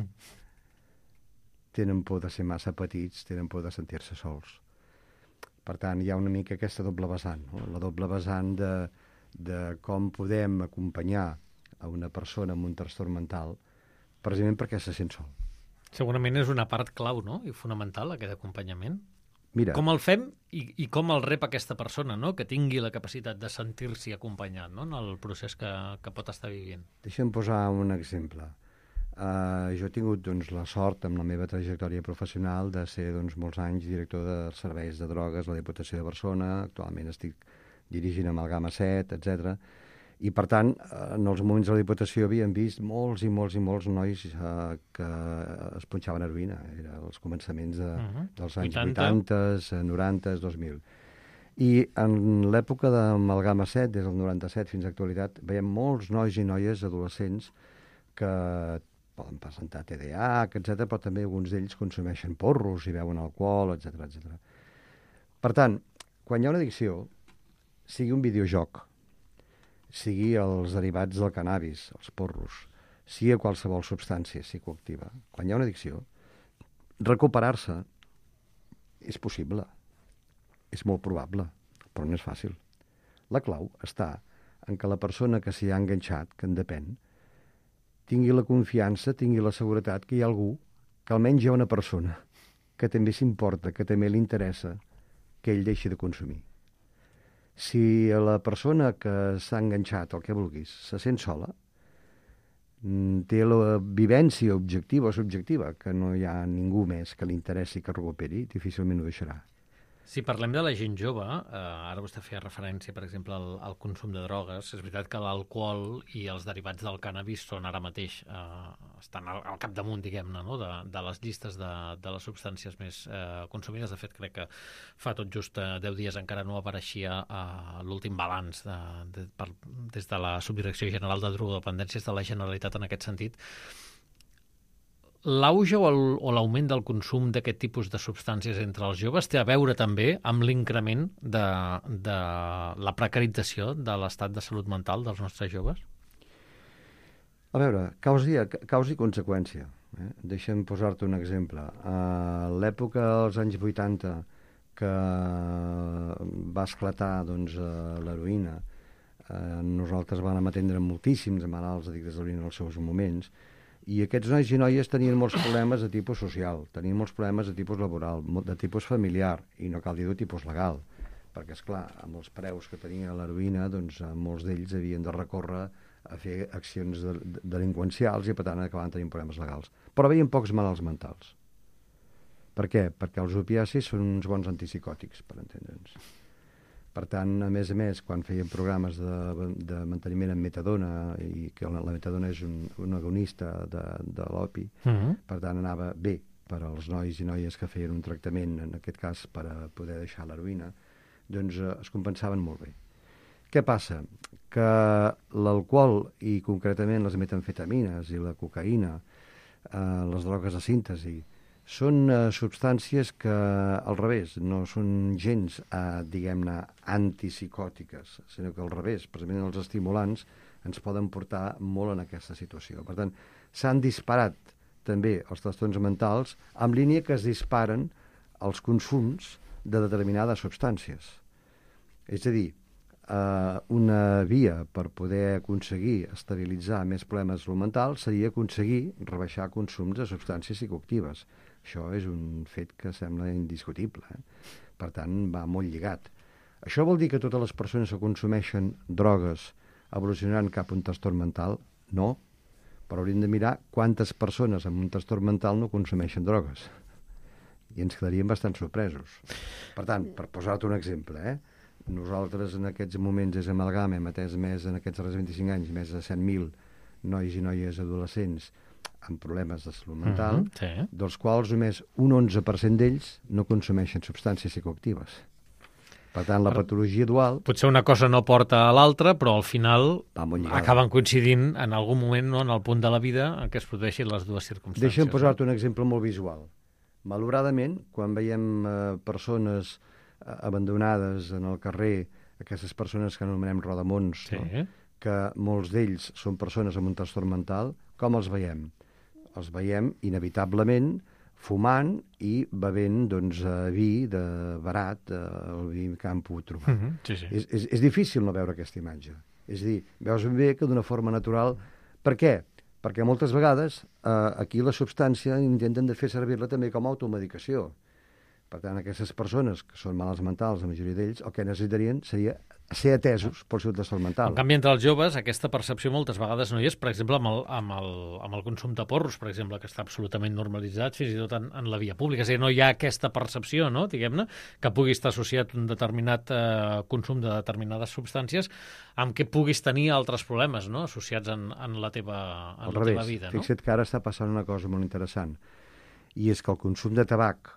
Tenen por de ser massa petits, tenen por de sentir-se sols. Per tant, hi ha una mica aquesta doble vessant, no? La doble vessant de com podem acompanyar a una persona amb un trastorn mental precisament perquè se sent sol. Segurament és una part clau, no?, i fonamental, aquest acompanyament. Mira, Com el fem i com el rep aquesta persona, no?, que tingui la capacitat de sentir-s'hi acompanyat, no?, en el procés que pot estar vivint. deixa'm posar un exemple. Jo he tingut la sort, amb la meva trajectòria professional, de ser molts anys director dels serveis de drogues a la Diputació de Barcelona. Actualment estic dirigint Amalgama 7, etc. I, per tant, en els moments de la Diputació havíem vist molts i molts i molts nois que es punxaven heroïna. Era els començaments dels anys 80, 90, 2000. I en l'època d'Amalgama 7, des del 97 fins a l'actualitat, veiem molts nois i noies adolescents que poden presentar TDAH, etc., però també alguns d'ells consumeixen porros i beuen alcohol, etc. Per tant, quan hi ha una addicció, sigui un videojoc, sigui els derivats del cannabis, els porros, sigui qualsevol substància psicoactiva, quan hi ha una addicció, recuperar-se és possible, és molt probable, però no és fàcil. La clau està en que la persona que s'hi ha enganxat, que en depèn, tingui la confiança, tingui la seguretat que hi ha algú, que almenys hi ha una persona que també s'importa, que també li interessa que ell deixi de consumir. Si la persona que s'ha enganxat, el que vulguis, se sent sola, té la vivència objectiva o subjectiva, que no hi ha ningú més que li interessi que recuperi, difícilment ho deixarà. Si parlem de la gent jove, ara vostè feia referència, per exemple, al consum de drogues, és veritat que l'alcohol i els derivats del cànnabis són ara mateix, estan al capdamunt, diguem-ne, no?, de les llistes de les substàncies més consumides. De fet, crec que fa tot just 10 dies encara no apareixia l'últim balanç des de la Subdirecció General de Drogodependències de la Generalitat en aquest sentit. L'auge o l'augment del consum d'aquest tipus de substàncies entre els joves té a veure també amb l'increment de la precarització de l'estat de salut mental dels nostres joves? A veure, causa i conseqüència. Deixa'm posar-te un exemple. A l'època dels anys 80, que va esclatar l'heroïna, nosaltres vam atendre moltíssims malalts addictes a l'heroïna en els seus moments, i aquests nois i noies tenien molts problemes de tipus social, tenien molts problemes de tipus laboral, de tipus familiar, i no cal dir de tipus legal, perquè, esclar, amb els preus que tenia l'heroïna, molts d'ells havien de recórrer a fer accions delinqüencials i, per tant, acabaven tenint problemes legals. Però veien pocs malalts mentals. Per què? Perquè els opiacis són uns bons antipsicòtics, per entendre'ns. Per tant, a més, quan feien programes de manteniment amb metadona, i que la metadona és un agonista de l'opi, per tant, anava bé per als nois i noies que feien un tractament, en aquest cas per a poder deixar l'heroïna, es compensaven molt bé. Què passa? Que l'alcohol, i concretament les metamfetamines i la cocaïna, les drogues de síntesi, són substàncies que, al revés, no són gens, diguem-ne, antipsicòtiques, sinó que al revés, precisament els estimulants ens poden portar molt en aquesta situació. Per tant, s'han disparat també els trastorns mentals en línia que es disparen els consums de determinades substàncies. És a dir, una via per poder aconseguir estabilitzar més problemes de salut mental seria aconseguir rebaixar consums de substàncies psicoactives. Això és un fet que sembla indiscutible. Per tant, va molt lligat. Això vol dir que totes les persones que consumeixen drogues evolucionaran cap a un trastorn mental? No. Però hauríem de mirar quantes persones amb un trastorn mental no consumeixen drogues. I ens quedaríem bastant sorpresos. Per tant, per posar-te un exemple, nosaltres en aquests moments des d'Amalgama hem atès en aquests darrers 25 anys més de 100.000 nois i noies adolescents amb problemes de salut mental, dels quals només un 11% d'ells no consumeixen substàncies psicoactives. Per tant, la patologia dual... Potser una cosa no porta a l'altra, però al final va molt lligada. acaben coincidint en algun moment, no?, en el punt de la vida en què es produeixin les dues circumstàncies. Deixa'm posar-te un exemple molt visual. Malauradament, quan veiem persones abandonades en el carrer, aquestes persones que anomenem rodamons, Sí. no? Que molts d'ells són persones amb un trastorn mental, com els veiem? Els veiem, inevitablement, fumant i bevent doncs, vi de barat, el vi que han pogut trobar. Sí, sí. És difícil no veure aquesta imatge. És a dir, veus ben bé que d'una forma natural... Per què? Perquè moltes vegades aquí la substància intenten de fer servir-la també com a automedicació. Per tant, aquestes persones que són malalts mentals, la majoria d'ells, el que necessitarien seria ser atesos pel seu trastorn mental. En canvi, entre els joves, aquesta percepció moltes vegades no hi és, per exemple, amb el consum de porros, per exemple, que està absolutament normalitzat, fins i tot en la via pública. És a dir, no hi ha aquesta percepció, no?, diguem-ne, que pugui estar associat un determinat consum de determinades substàncies amb què puguis tenir altres problemes, no?, associats en la teva vida. No? Fixa't que ara està passant una cosa molt interessant, i és que el consum de tabac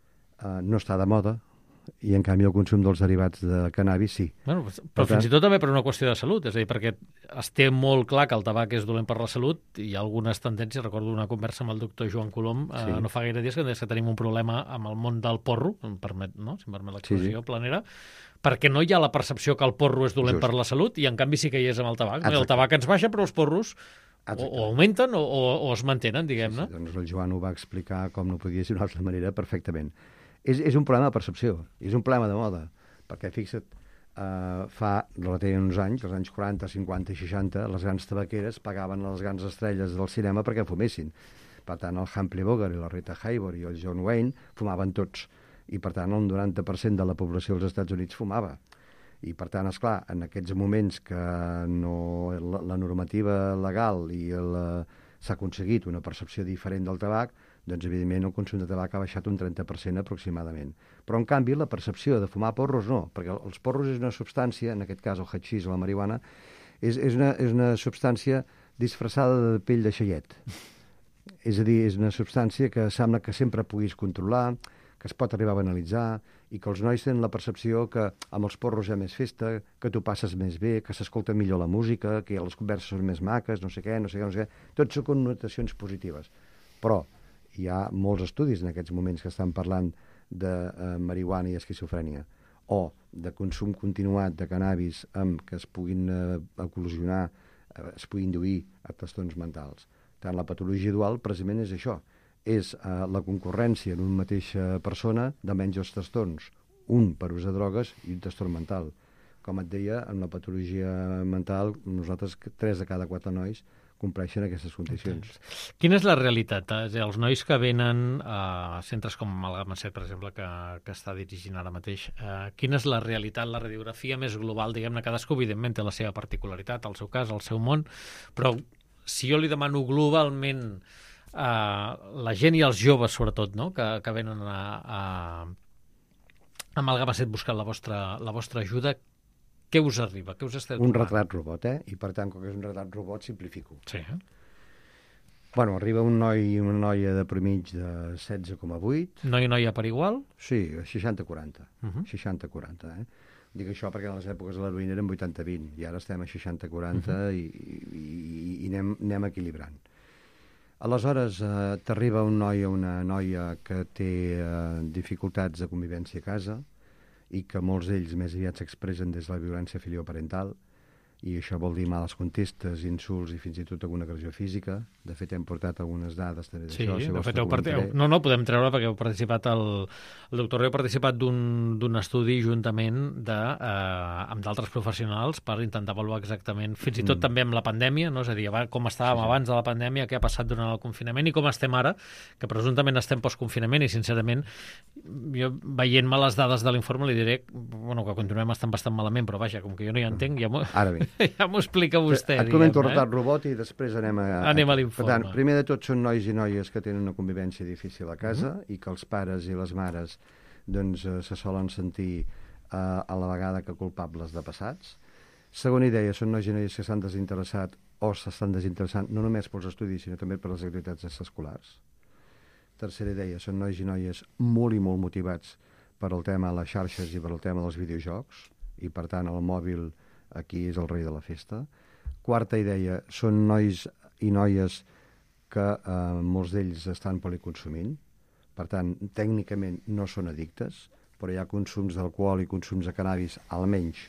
no està de moda, i en canvi el consum dels derivats de cannabis sí. Bueno, però fins i tot també per una qüestió de salut, és a dir, perquè es té molt clar que el tabac és dolent per la salut, i hi ha algunes tendències, recordo una conversa amb el doctor Joan Colom no fa gaire dies, que deia que tenim un problema amb el món del porro, si em permet l'expressió planera, perquè no hi ha la percepció que el porro és dolent per la salut, i en canvi sí que hi és amb el tabac. El tabac ens baixa, però els porros o augmenten o es mantenen, diguem-ne. Sí, doncs el Joan ho va explicar com no podia ser d'una altra manera perfectament. És un problema de percepció, és un problema de moda, perquè fixa't, fa relativament uns anys, als anys 40, 50 i 60, les grans tabaqueres pagaven les grans estrelles del cinema perquè fumessin. Per tant, el Humphrey Bogart i la Rita Hayworth i el John Wayne fumaven tots, i per tant el 90% de la població dels Estats Units fumava. I per tant, esclar, en aquests moments que la normativa legal i s'ha aconseguit una percepció diferent del tabac, doncs evidentment el consum de tabac ha baixat un 30% aproximadament. Però en canvi la percepció de fumar porros no, perquè els porros és una substància, en aquest cas el hatxís o la marihuana, és una substància disfressada de pell de xaiet. És a dir, és una substància que sembla que sempre puguis controlar, que es pot arribar a banalitzar, i que els nois tenen la percepció que amb els porros hi ha més festa, que tu passes més bé, que s'escolta millor la música, que les converses són més maques, no sé què. Tot són connotacions positives. Però hi ha molts estudis en aquests moments que estan parlant de marihuana i esquizofrènia, o de consum continuat de cannabis amb que es puguin eclosionar, es puguin induir a trastorns mentals. Tant la patologia dual precisament és això, és la concurrència en una mateixa persona de menys els trastorns, un per ús de drogues i un trastorn mental. Com et deia, en la patologia mental, nosaltres 3 de cada 4 nois compleixen aquestes condicions. Quina és la realitat? Els nois que venen a centres com el Gamma 7, per exemple, que està dirigint ara mateix, quina és la realitat, la radiografia més global? Diguem-ne, cadascú, evidentment, té la seva particularitat, el seu cas, el seu món, però si jo li demano globalment la gent i els joves, sobretot, no?, que venen amb el Gamma 7 buscant la vostra ajuda, què us arriba? Què us esteu trobant? Un retrat robot, I per tant, com que és un retrat robot, simplifico. Sí. Bueno, arriba un noi i una noia de promig de 16,8. Noi i noia per igual? Sí, 60-40. 60-40, Dic això perquè en les èpoques de l'heroïna eren 80-20, i ara estem a 60-40 i anem equilibrant. Aleshores, t'arriba un noi o una noia que té dificultats de convivència a casa, i que molts d'ells més aviat s'expressen des de la violència filioparental, i això vol dir males contestes, insults i fins i tot alguna agressió física. De fet, hem portat algunes dades també d'això. Sí, de fet, no podem treure perquè heu participat, el doctor Reu ha participat d'un estudi juntament amb d'altres professionals per intentar avaluar exactament, fins i tot també amb la pandèmia, no? És a dir, com estàvem abans de la pandèmia, què ha passat durant el confinament i com estem ara, que presumptament estem postconfinament, i sincerament, jo veient-me les dades de l'informe li diré que continuem estant bastant malament, però vaja, com que jo no hi entenc, Ara bé. Ja m'ho explica vostè. Et comento el retrat robot i després anem a l'informe. Per tant, primer de tot són nois i noies que tenen una convivència difícil a casa i que els pares i les mares doncs, se solen sentir a la vegada que culpables de passats. Segona idea, són nois i noies que s'han desinteressat o s'estan desinteressant no només pels estudis sinó també per les activitats extraescolars. Tercera idea, són nois i noies molt i molt motivats per al tema de les xarxes i per al tema dels videojocs, i per tant el mòbil aquí és el rei de la festa. Quarta idea, són nois i noies que molts d'ells estan policonsumint, per tant, tècnicament no són addictes, però hi ha consums d'alcohol i consums de cannabis, almenys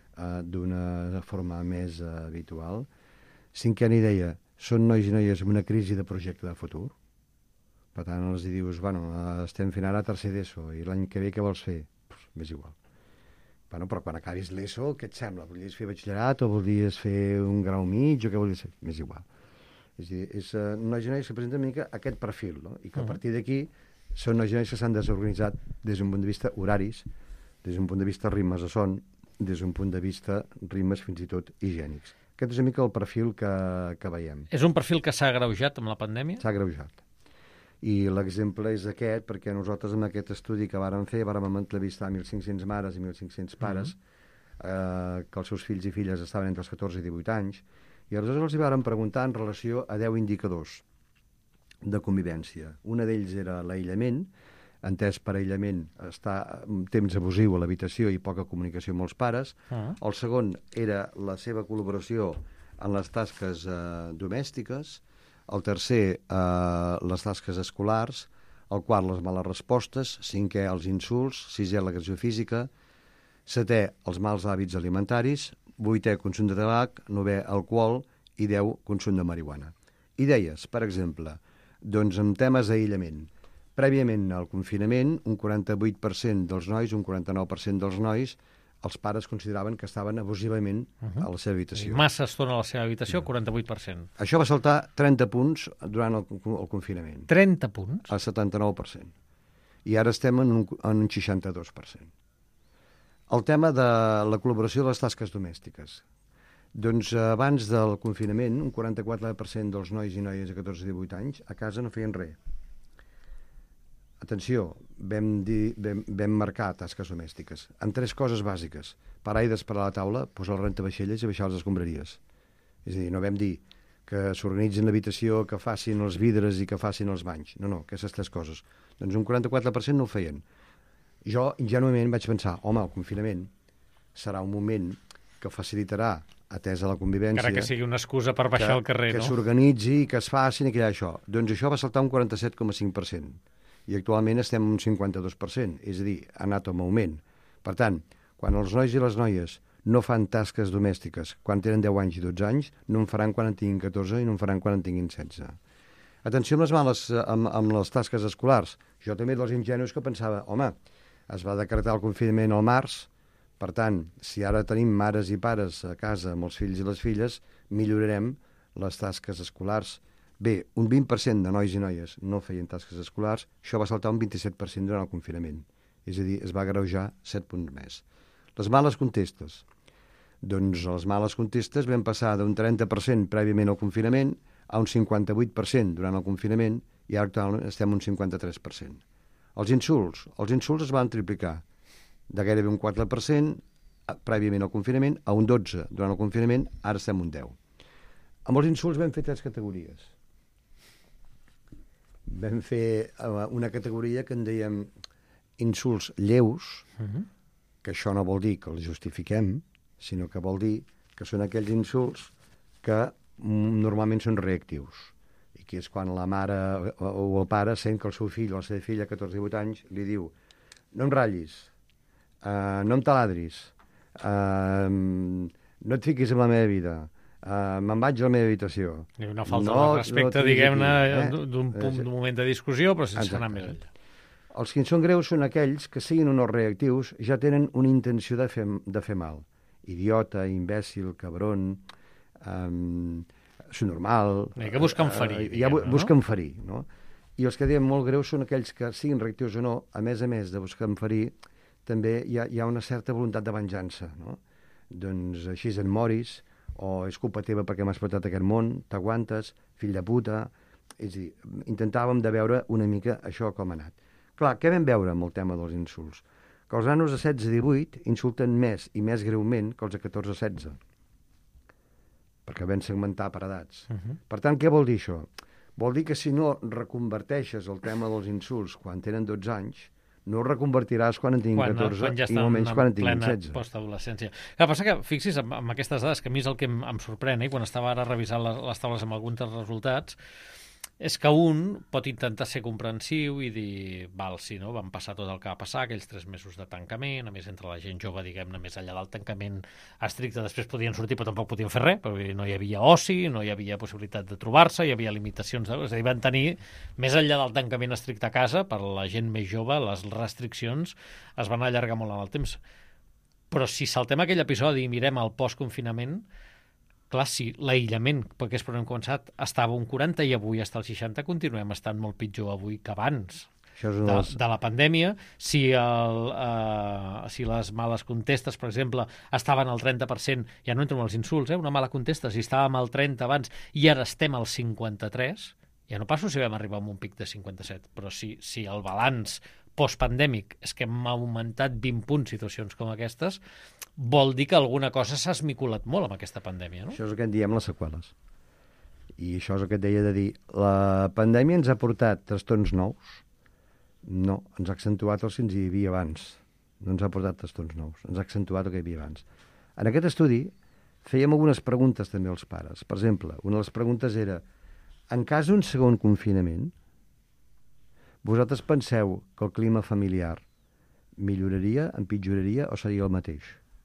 d'una forma més habitual. Cinquena idea, són nois i noies amb una crisi de projecte de futur. Per tant, els dius, bueno, estem fent ara tercer d'ESO i l'any que ve què vols fer? Pues, m'és igual. Bueno, però quan acabis l'ESO, què et sembla? Volies fer batxillerat o volies fer un grau mig o què volies fer? M'és igual. És a dir, és nois i noies que presenten una mica aquest perfil, no? I que a partir d'aquí són nois i noies que s'han desorganitzat des d'un punt de vista horaris, des d'un punt de vista ritmes de son, des d'un punt de vista ritmes fins i tot higiènics. Aquest és una mica el perfil que veiem. És un perfil que s'ha agreujat amb la pandèmia? S'ha agreujat. I l'exemple és aquest, perquè nosaltres amb aquest estudi que vàrem fer, vàrem entrevistar 1.500 mares i 1.500 pares, que els seus fills i filles estaven entre els 14 i 18 anys, i aleshores els hi vàrem preguntar en relació a 10 indicadors de convivència. Un d'ells era l'aïllament, entès per aïllament estar un temps abusiu a l'habitació i poca comunicació amb els pares. El segon era la seva col·laboració en les tasques domèstiques. El tercer, les tasques escolars. El quart, les males respostes. Cinquè, els insults. Sisè, l'agressió física. Setè, els mals hàbits alimentaris. Vuitè, consum de tabac. Novè, alcohol. I 10, consum de marihuana. Idees, per exemple, doncs en temes d'aïllament. Prèviament al confinament, un 48% dels nois, un 49% dels nois, els pares consideraven que estaven abusivament a la seva habitació. Massa estona a la seva habitació, 48%. Això va saltar 30 punts durant el confinament. 30 punts? Al 79%. I ara estem en un 62%. El tema de la col·laboració de les tasques domèstiques. Doncs abans del confinament, un 44% dels nois i noies de 14 i 18 anys a casa no feien res. Atenció, vam marcar tasques domèstiques amb 3 coses bàsiques. Parar i desparar la taula, posar el rentavaixelles i baixar les escombraries. És a dir, no vam dir que s'organitzin l'habitació, que facin els vidres i que facin els banys. No, aquestes 3 coses. Doncs un 44% no ho feien. Jo, ingenuament, vaig pensar, home, el confinament serà un moment que facilitarà, atesa la convivència... Encara que sigui una excusa per baixar al carrer, no? Que no? s'organitzi, que es facin i que hi ha això. Doncs això va saltar un 47,5%. I actualment estem en un 52%, és a dir, ha anat en augment. Per tant, quan els nois i les noies no fan tasques domèstiques quan tenen 10 anys i 12 anys, no en faran quan en tinguin 14 i no en faran quan en tinguin 16. Atenció amb les tasques escolars. Jo també dels ingenus que pensava, home, es va decretar el confinament al març, per tant, si ara tenim mares i pares a casa amb els fills i les filles, millorarem les tasques escolars. Bé, un 20% de nois i noies no feien tasques escolars, això va saltar un 27% durant el confinament. És a dir, es va agreujar 7 punts més. Les males contestes. Doncs les males contestes vam passar d'un 30% prèviament al confinament a un 58% durant el confinament i ara actualment estem un 53%. Els insults es van triplicar de gairebé un 4% prèviament al confinament a un 12% durant el confinament, ara estem un 10%. Amb els insults vam fer 3 categories. Vam fer una categoria que en dèiem insults lleus, que això no vol dir que els justifiquem, sinó que vol dir que són aquells insults que normalment són reactius, i que és quan la mare o el pare sent que el seu fill o la seva filla a 14 o 18 anys li diu no em ratllis, no em taladris, no et fiquis en la meva vida, me'n vaig a la meva habitació. Una falta de respecte, diguem-ne, d'un moment de discussió, però sense anar més enllà. Els que són greus són aquells que, siguin o no reactius, ja tenen una intenció de fer mal. Idiota, imbècil, cabron, subnormal... Que busquen ferir, busquen ferir, no? I els que diem molt greus són aquells que, siguin reactius o no, a més de buscar ferir, també hi ha una certa voluntat de venjança, no? Doncs així en moris, o és culpa teva perquè m'has portat a aquest món, t'aguantes, fill de puta... És a dir, intentàvem de veure una mica això com ha anat. Clar, què vam veure amb el tema dels insults? Que els nanos de 16 a 18 insulten més i més greument que els de 14 a 16. Perquè vam segmentar per edats. Per tant, què vol dir això? Vol dir que si no reconverteixes el tema dels insults quan tenen 12 anys, no ho reconvertiràs quan en tinguin 14 ja i molt menys quan en tinguin 16. Postadolescència. El que passa que, fixi's, amb aquestes dades, que a mi és el que em sorprèn, quan estava ara revisant les taules amb alguns dels resultats, és que un pot intentar ser comprensiu i dir, val, sí, no? Van passar tot el que va passar, aquells 3 mesos de tancament, a més entre la gent jove, diguem-ne, més enllà del tancament estricte, després podien sortir però tampoc podien fer res, perquè no hi havia oci, no hi havia possibilitat de trobar-se, hi havia limitacions, és a dir, van tenir, més enllà del tancament estricte a casa, per la gent més jove, les restriccions es van allargar molt en el temps. Però si saltem aquell episodi i mirem el post-confinament, clar, si l'aïllament, perquè és per on hem començat, estava un 40 i avui està al 60, continuem estant molt pitjor avui que abans de la pandèmia. Si les males contestes, per exemple, estaven al 30%, ja no entro en els insults, una mala contesta, si estàvem al 30 abans i ara estem al 53, ja no passo si vam arribar a un pic de 57, però si el balanç postpandèmic és que hem augmentat 20 punts situacions com aquestes, vol dir que alguna cosa s'ha esmiculat molt amb aquesta pandèmia, no? Això és el que en diem les seqüeles. I això és el que et deia de dir. La pandèmia ens ha portat trastorns nous? No, ens ha accentuat els que ens hi havia abans. No ens ha portat trastorns nous, ens ha accentuat el que hi havia abans. En aquest estudi fèiem algunes preguntes també als pares. Per exemple, una de les preguntes era, en cas d'un segon confinament, vosaltres penseu que el clima familiar milloraria, empitjoraria o seria el mateix?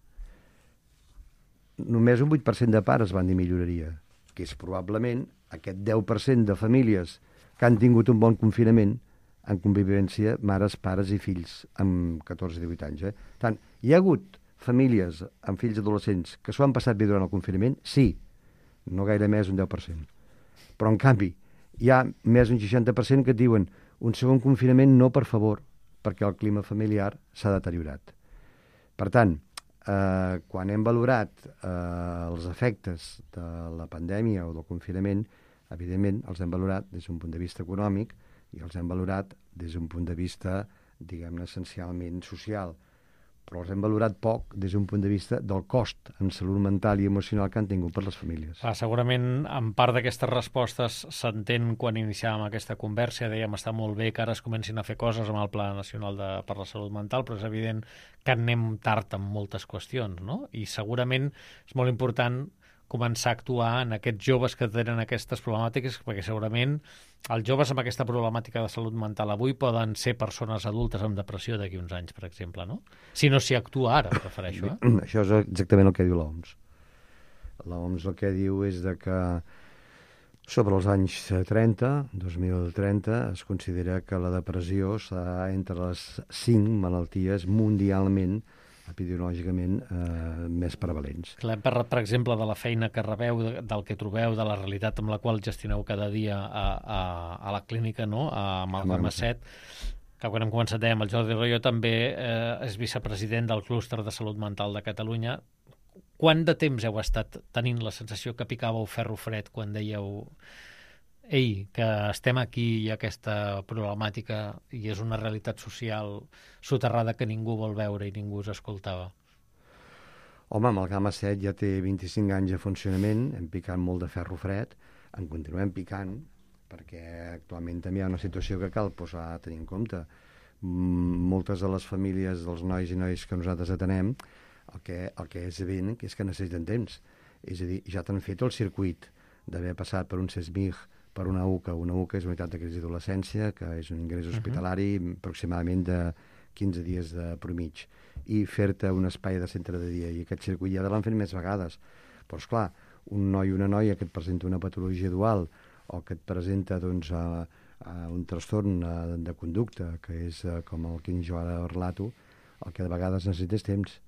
Només un 8% de pares van dir milloraria, que és probablement aquest 10% de famílies que han tingut un bon confinament en convivència, mares, pares i fills amb 14 i 18 anys. Tant, hi ha hagut famílies amb fills adolescents que s'ho han passat bé durant el confinament? Sí, no gaire més un 10%. Però, en canvi, hi ha més d'un 60% que et diuen un segon confinament no, per favor, perquè el clima familiar s'ha deteriorat. Per tant, quan hem valorat els efectes de la pandèmia o del confinament, evidentment els hem valorat des d'un punt de vista econòmic i els hem valorat des d'un punt de vista, diguem-ne, essencialment social. Però els hem valorat poc des d'un punt de vista del cost en salut mental i emocional que han tingut per les famílies. Segurament, en part d'aquestes respostes s'entén quan iniciàvem aquesta conversa, dèiem, està molt bé que ara es comencin a fer coses amb el Pla Nacional per la Salut Mental, però és evident que anem tard en moltes qüestions, no? I segurament és molt important començar a actuar en aquests joves que tenen aquestes problemàtiques, perquè segurament els joves amb aquesta problemàtica de salut mental avui poden ser persones adultes amb depressió d'aquí uns anys, per exemple, no? Si no s'hi actua ara, prefereixo. Això és exactament el que diu l'OMS. L'OMS el que diu és que sobre els anys 30, 2030, es considera que la depressió està entre les 5 malalties mundialment epidemiològicament més prevalents. Per exemple, de la feina que rebeu, del que trobeu, de la realitat amb la qual gestioneu cada dia a la clínica, no? A Amalgama 7, que quan hem començat dèiem, el Jordi Royo també és vicepresident del Clúster de Salut Mental de Catalunya. Quant de temps heu estat tenint la sensació que picàveu ferro fred quan dèieu que estem aquí i aquesta problemàtica i és una realitat social soterrada que ningú vol veure i ningú us escoltava? Home, Amalgama 7 ja té 25 anys de funcionament, hem picat molt de ferro fred, en continuem picant, perquè actualment també hi ha una situació que cal posar a tenir en compte. Moltes de les famílies dels nois i noies que nosaltres atenem, el que és evident és que necessiten temps. És a dir, ja t'han fet el circuit d'haver passat per un CESMIG, per una UCA. Una UCA és unitat de crisi d'adolescència, que és un ingrés hospitalari aproximadament de 15 dies de promig, i fer-te un espai de centre de dia. I aquest circuit ja l'han fet més vegades. Però, esclar, un noi o una noia que et presenta una patologia dual o que et presenta doncs, un trastorn de conducta, que és com el que jo ara relato, el que de vegades necessita és temps.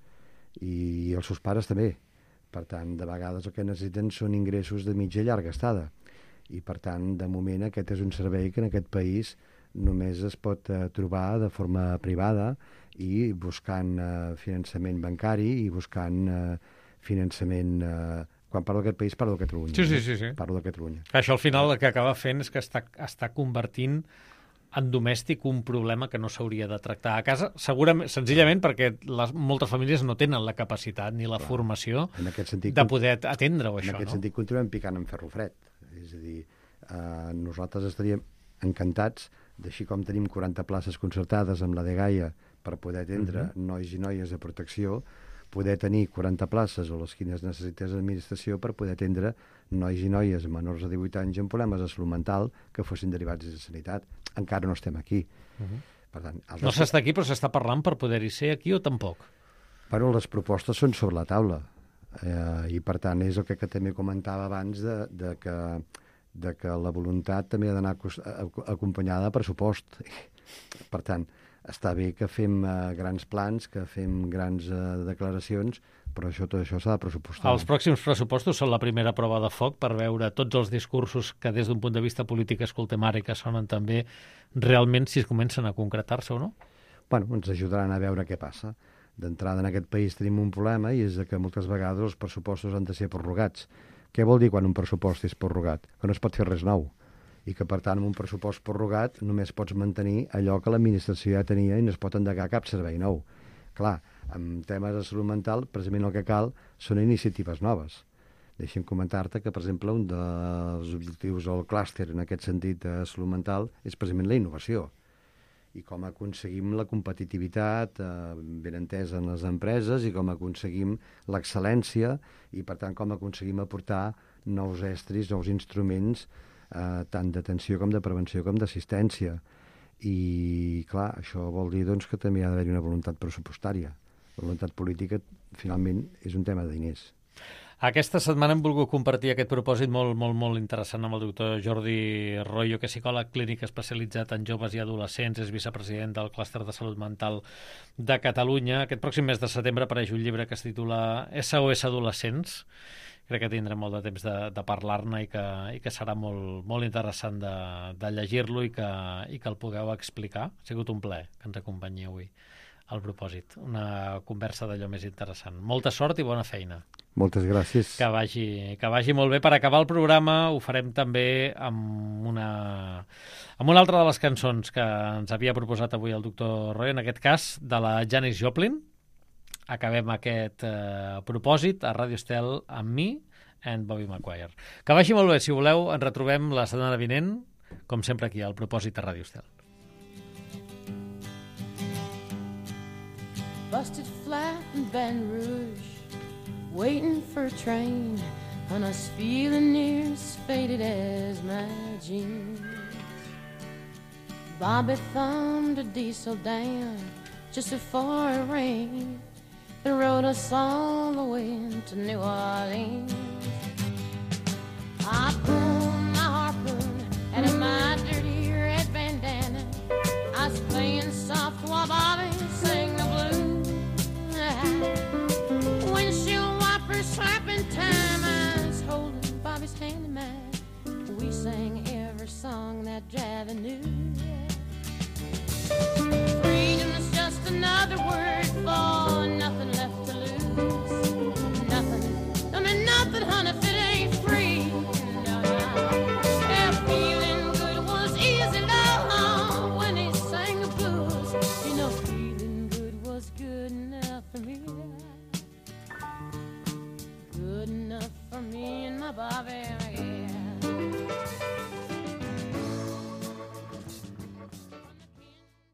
I els seus pares també. Per tant, de vegades el que necessiten són ingressos de mitja i llarga estada. I, per tant, de moment, aquest és un servei que en aquest país només es pot trobar de forma privada i buscant finançament bancari i buscant finançament... Quan parlo d'aquest país, parlo de Catalunya. Sí. Parlo de Catalunya. Això, al final, el que acaba fent és que està convertint en domèstic un problema que no s'hauria de tractar a casa, segurament, senzillament perquè moltes famílies no tenen la capacitat ni la formació de poder atendre-ho, això. En aquest sentit, continuem picant en ferro fred. És a dir, nosaltres estaríem encantats Així com tenim 40 places concertades amb la Dgaia per poder atendre nois i noies de protecció, poder tenir 40 places o les quines necessités l'administració per poder atendre nois i noies menors de 18 anys amb problemes de salut mental que fossin derivats de sanitat. Encara no estem aquí. Per tant, No s'està aquí, però s'està parlant per poder-hi ser aquí o tampoc? Però les propostes són sobre la taula i, per tant, és el que també comentava abans de que la voluntat també ha d'anar acompanyada de pressupost. Per tant, està bé que fem grans plans, que fem grans declaracions, però tot això s'ha de pressupostar. Els pròxims pressupostos són la primera prova de foc per veure tots els discursos que des d'un punt de vista polític escoltem ara i que sonen també realment si es comencen a concretar-se o no? Bueno, ens ajudaran a veure què passa. D'entrada, en aquest país tenim un problema i és que moltes vegades els pressupostos han de ser prorrogats. Què vol dir quan un pressupost és prorrogat? Que no es pot fer res nou i que, per tant, amb un pressupost prorrogat només pots mantenir allò que l'administració ja tenia i no es pot endegar cap servei nou. Clar, en temes de salut mental, precisament el que cal són iniciatives noves. Deixa'm comentar-te que, per exemple, un dels objectius del clúster en aquest sentit de salut mental és precisament la innovació i com aconseguim la competitivitat ben entesa en les empreses i com aconseguim l'excel·lència i, per tant, com aconseguim aportar nous estris, nous instruments tant d'atenció com de prevenció com d'assistència. I, clar, això vol dir doncs, que també ha d'haver-hi una voluntat pressupostària. La voluntat política, finalment, és un tema de diners. Aquesta setmana hem volgut compartir aquest propòsit molt interessant amb el doctor Jordi Royo, que és psicòleg clínic especialitzat en joves i adolescents, és vicepresident del Clúster de Salut Mental de Catalunya. Aquest pròxim mes de setembre apareix un llibre que es titula SOS Adolescents. Crec que tindrem molt de temps de parlar-ne i que serà molt interessant de llegir-lo i que el pugueu explicar. Ha sigut un plaer que ens acompanyi avui al propòsit. Una conversa d'allò més interessant. Molta sort i bona feina. Moltes gràcies. Que vagi molt bé. Per acabar el programa ho farem també amb una altra de les cançons que ens havia proposat avui el doctor Roy, en aquest cas de la Janis Joplin. Acabem aquest propòsit a Radio Estel amb mi and Bobby Maguire. Que vagi molt bé. Si voleu, ens retrobem la setmana vinent, com sempre aquí al propòsit a Radio Estel. Busted flat in Baton Rouge, waiting for a train, and I was feeling near as faded as my jeans. Bobby thumbed a diesel down just before it rained and rode us all the way to New Orleans. I pulled my harpoon out of my dirty red bandana. I was playing soft while Bobby sang the blues. Windshield wipers slapping time, I was holding Bobby's hand in mine. We sang every song that Javi knew. Freedom is just another word for nothing left to lose. Nothing, don't mean nothing, honey, if it ain't free. No, no. Yeah, feeling good was easy, love, when he sang the blues. You know, feeling good was good enough for me. Good enough for me and my Bobby.